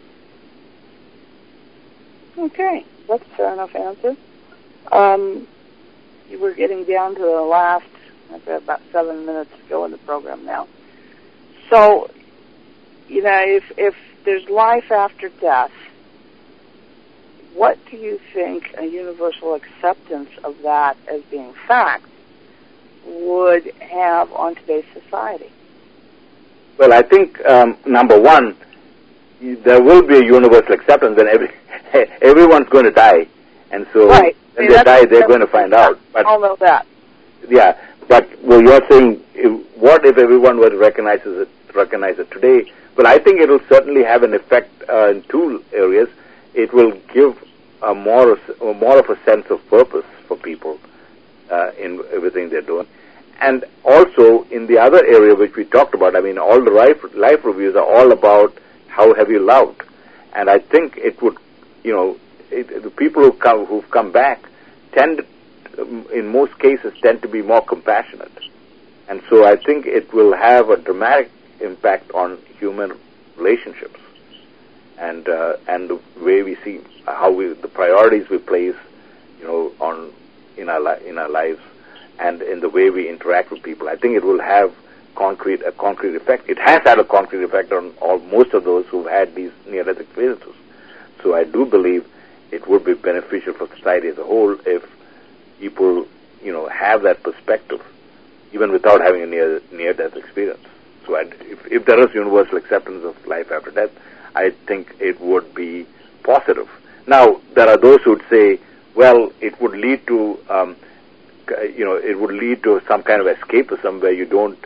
Okay, that's a fair enough answer. We're getting down to the last, I've got about 7 minutes to go in the program now. So, if there's life after death, what do you think a universal acceptance of that as being fact would have on today's society? Well, I think, number one, there will be a universal acceptance, and everyone's going to die. And so right. when they die, they're going to find out. But, I'll know that. Yeah, but you're saying, what if everyone were to recognize it today? Well, I think it will certainly have an effect in two areas. It will give more of a sense of purpose for people in everything they're doing. And also, in the other area which we talked about, I mean, all the life reviews are all about how have you loved. And I think it would, the people who've come back tend, in most cases, tend to be more compassionate. And so I think it will have a dramatic impact on human relationships and the way we see the priorities we place, in our lives, and in the way we interact with people. I think it will have a concrete effect. It has had a concrete effect on most of those who've had these near-death experiences. So I do believe it would be beneficial for society as a whole if people, have that perspective, even without having a near-death experience. So if there is universal acceptance of life after death, I think it would be positive. Now, there are those who would say, well, it would lead to, it would lead to some kind of escapism where you don't,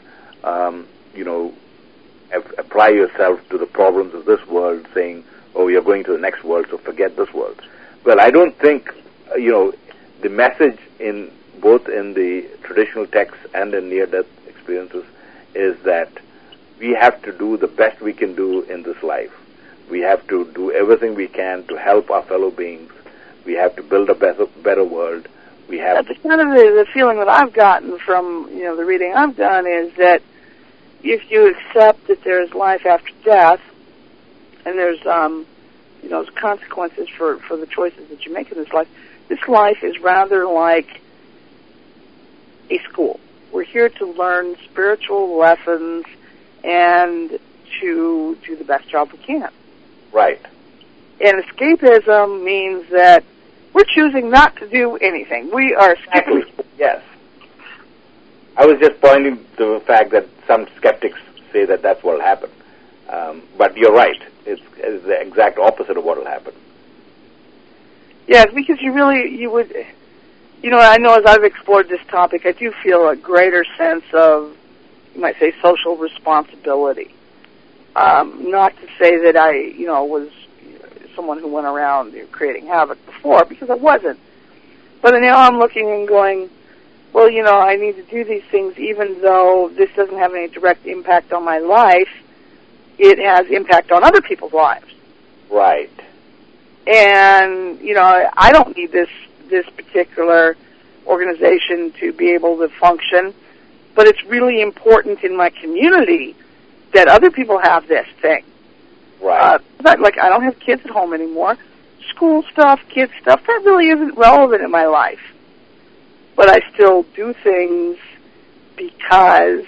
apply yourself to the problems of this world, saying, oh, you're going to the next world, so forget this world. Well, I don't think, the message in both in the traditional texts and in near-death experiences is that we have to do the best we can do in this life. We have to do everything we can to help our fellow beings. We have to build a better world. We have. That's kind of the feeling that I've gotten from the reading I've done is that if you accept that there's life after death, and there's consequences for the choices that you make in this life is rather like a school. We're here to learn spiritual lessons and to do the best job we can. Right. And escapism means that we're choosing not to do anything. We are skipping. Yes. I was just pointing to the fact that some skeptics say that that's what will happen. But you're right. It's the exact opposite of what will happen. Yes, because you would, I know as I've explored this topic, I do feel a greater sense of, you might say, social responsibility. Not to say that I, was someone who went around creating havoc before, because I wasn't. But now I'm looking and going, well, I need to do these things even though this doesn't have any direct impact on my life. It has impact on other people's lives. Right. And, I don't need this particular organization to be able to function, but it's really important in my community that other people have this thing. Right. I don't have kids at home anymore. School stuff, kids stuff, that really isn't relevant in my life. But I still do things because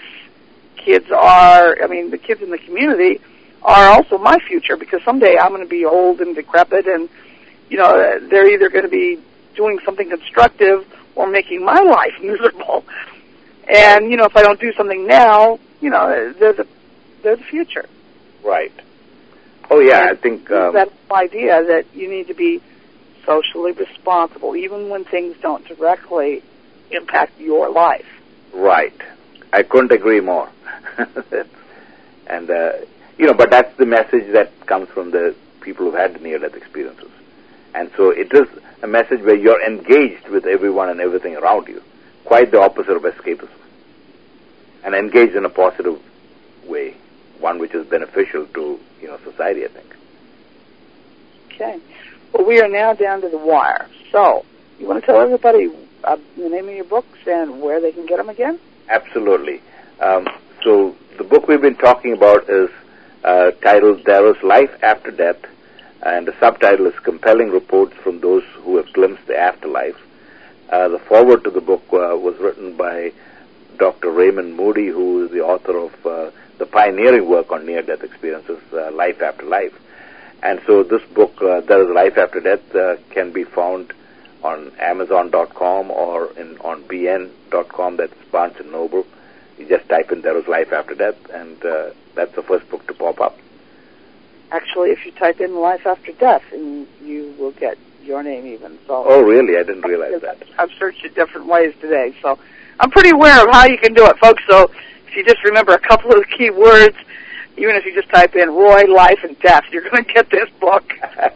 the kids in the community are also my future, because someday I'm going to be old and decrepit, and, they're either going to be doing something constructive or making my life miserable. And, if I don't do something now, they're the future. Right. Oh, yeah, and I think... that idea that you need to be socially responsible, even when things don't directly impact your life. Right. I couldn't agree more. And, but that's the message that comes from the people who've had near-death experiences. And so it is a message where you're engaged with everyone and everything around you, quite the opposite of escapism. And engaged in a positive way, one which is beneficial to, society, I think. Okay. Well, we are now down to the wire. So, you want to tell everybody the name of your books and where they can get them again? Absolutely. So the book we've been talking about is titled There is Life After Death, and the subtitle is Compelling Reports from Those Who Have Glimpsed the Afterlife. The foreword to the book was written by Dr. Raymond Moody, who is the author of the pioneering work on near-death experiences, Life After Life. And so this book, There is Life After Death, can be found on Amazon.com or on BN.com, that's Barnes & Noble. You just type in There is Life After Death, and that's the first book to pop up. Actually, if you type in Life After Death, and you will get your name even. So. Oh, really? I didn't realize that. I've searched it different ways today, so I'm pretty aware of how you can do it, folks. So if you just remember a couple of the key words, even if you just type in Roy, Life, and Death, you're going to get this book.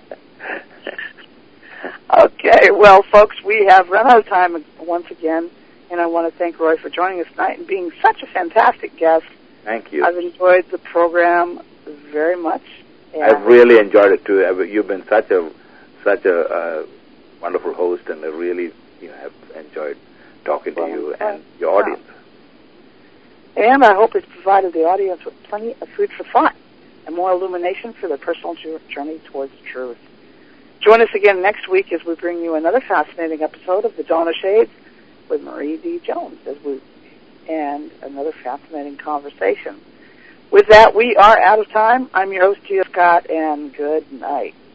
Okay, well, folks, we have run out of time once again, and I want to thank Roy for joining us tonight and being such a fantastic guest. Thank you. I've enjoyed the program very much. I've really enjoyed it too. You've been such a wonderful host, and I really have enjoyed talking to you and your audience. And I hope it's provided the audience with plenty of food for thought and more illumination for their personal journey towards truth. Join us again next week as we bring you another fascinating episode of The Dawn of Shades with Marie D. Jones and another fascinating conversation. With that, we are out of time. I'm your host, Gia Scott, and good night.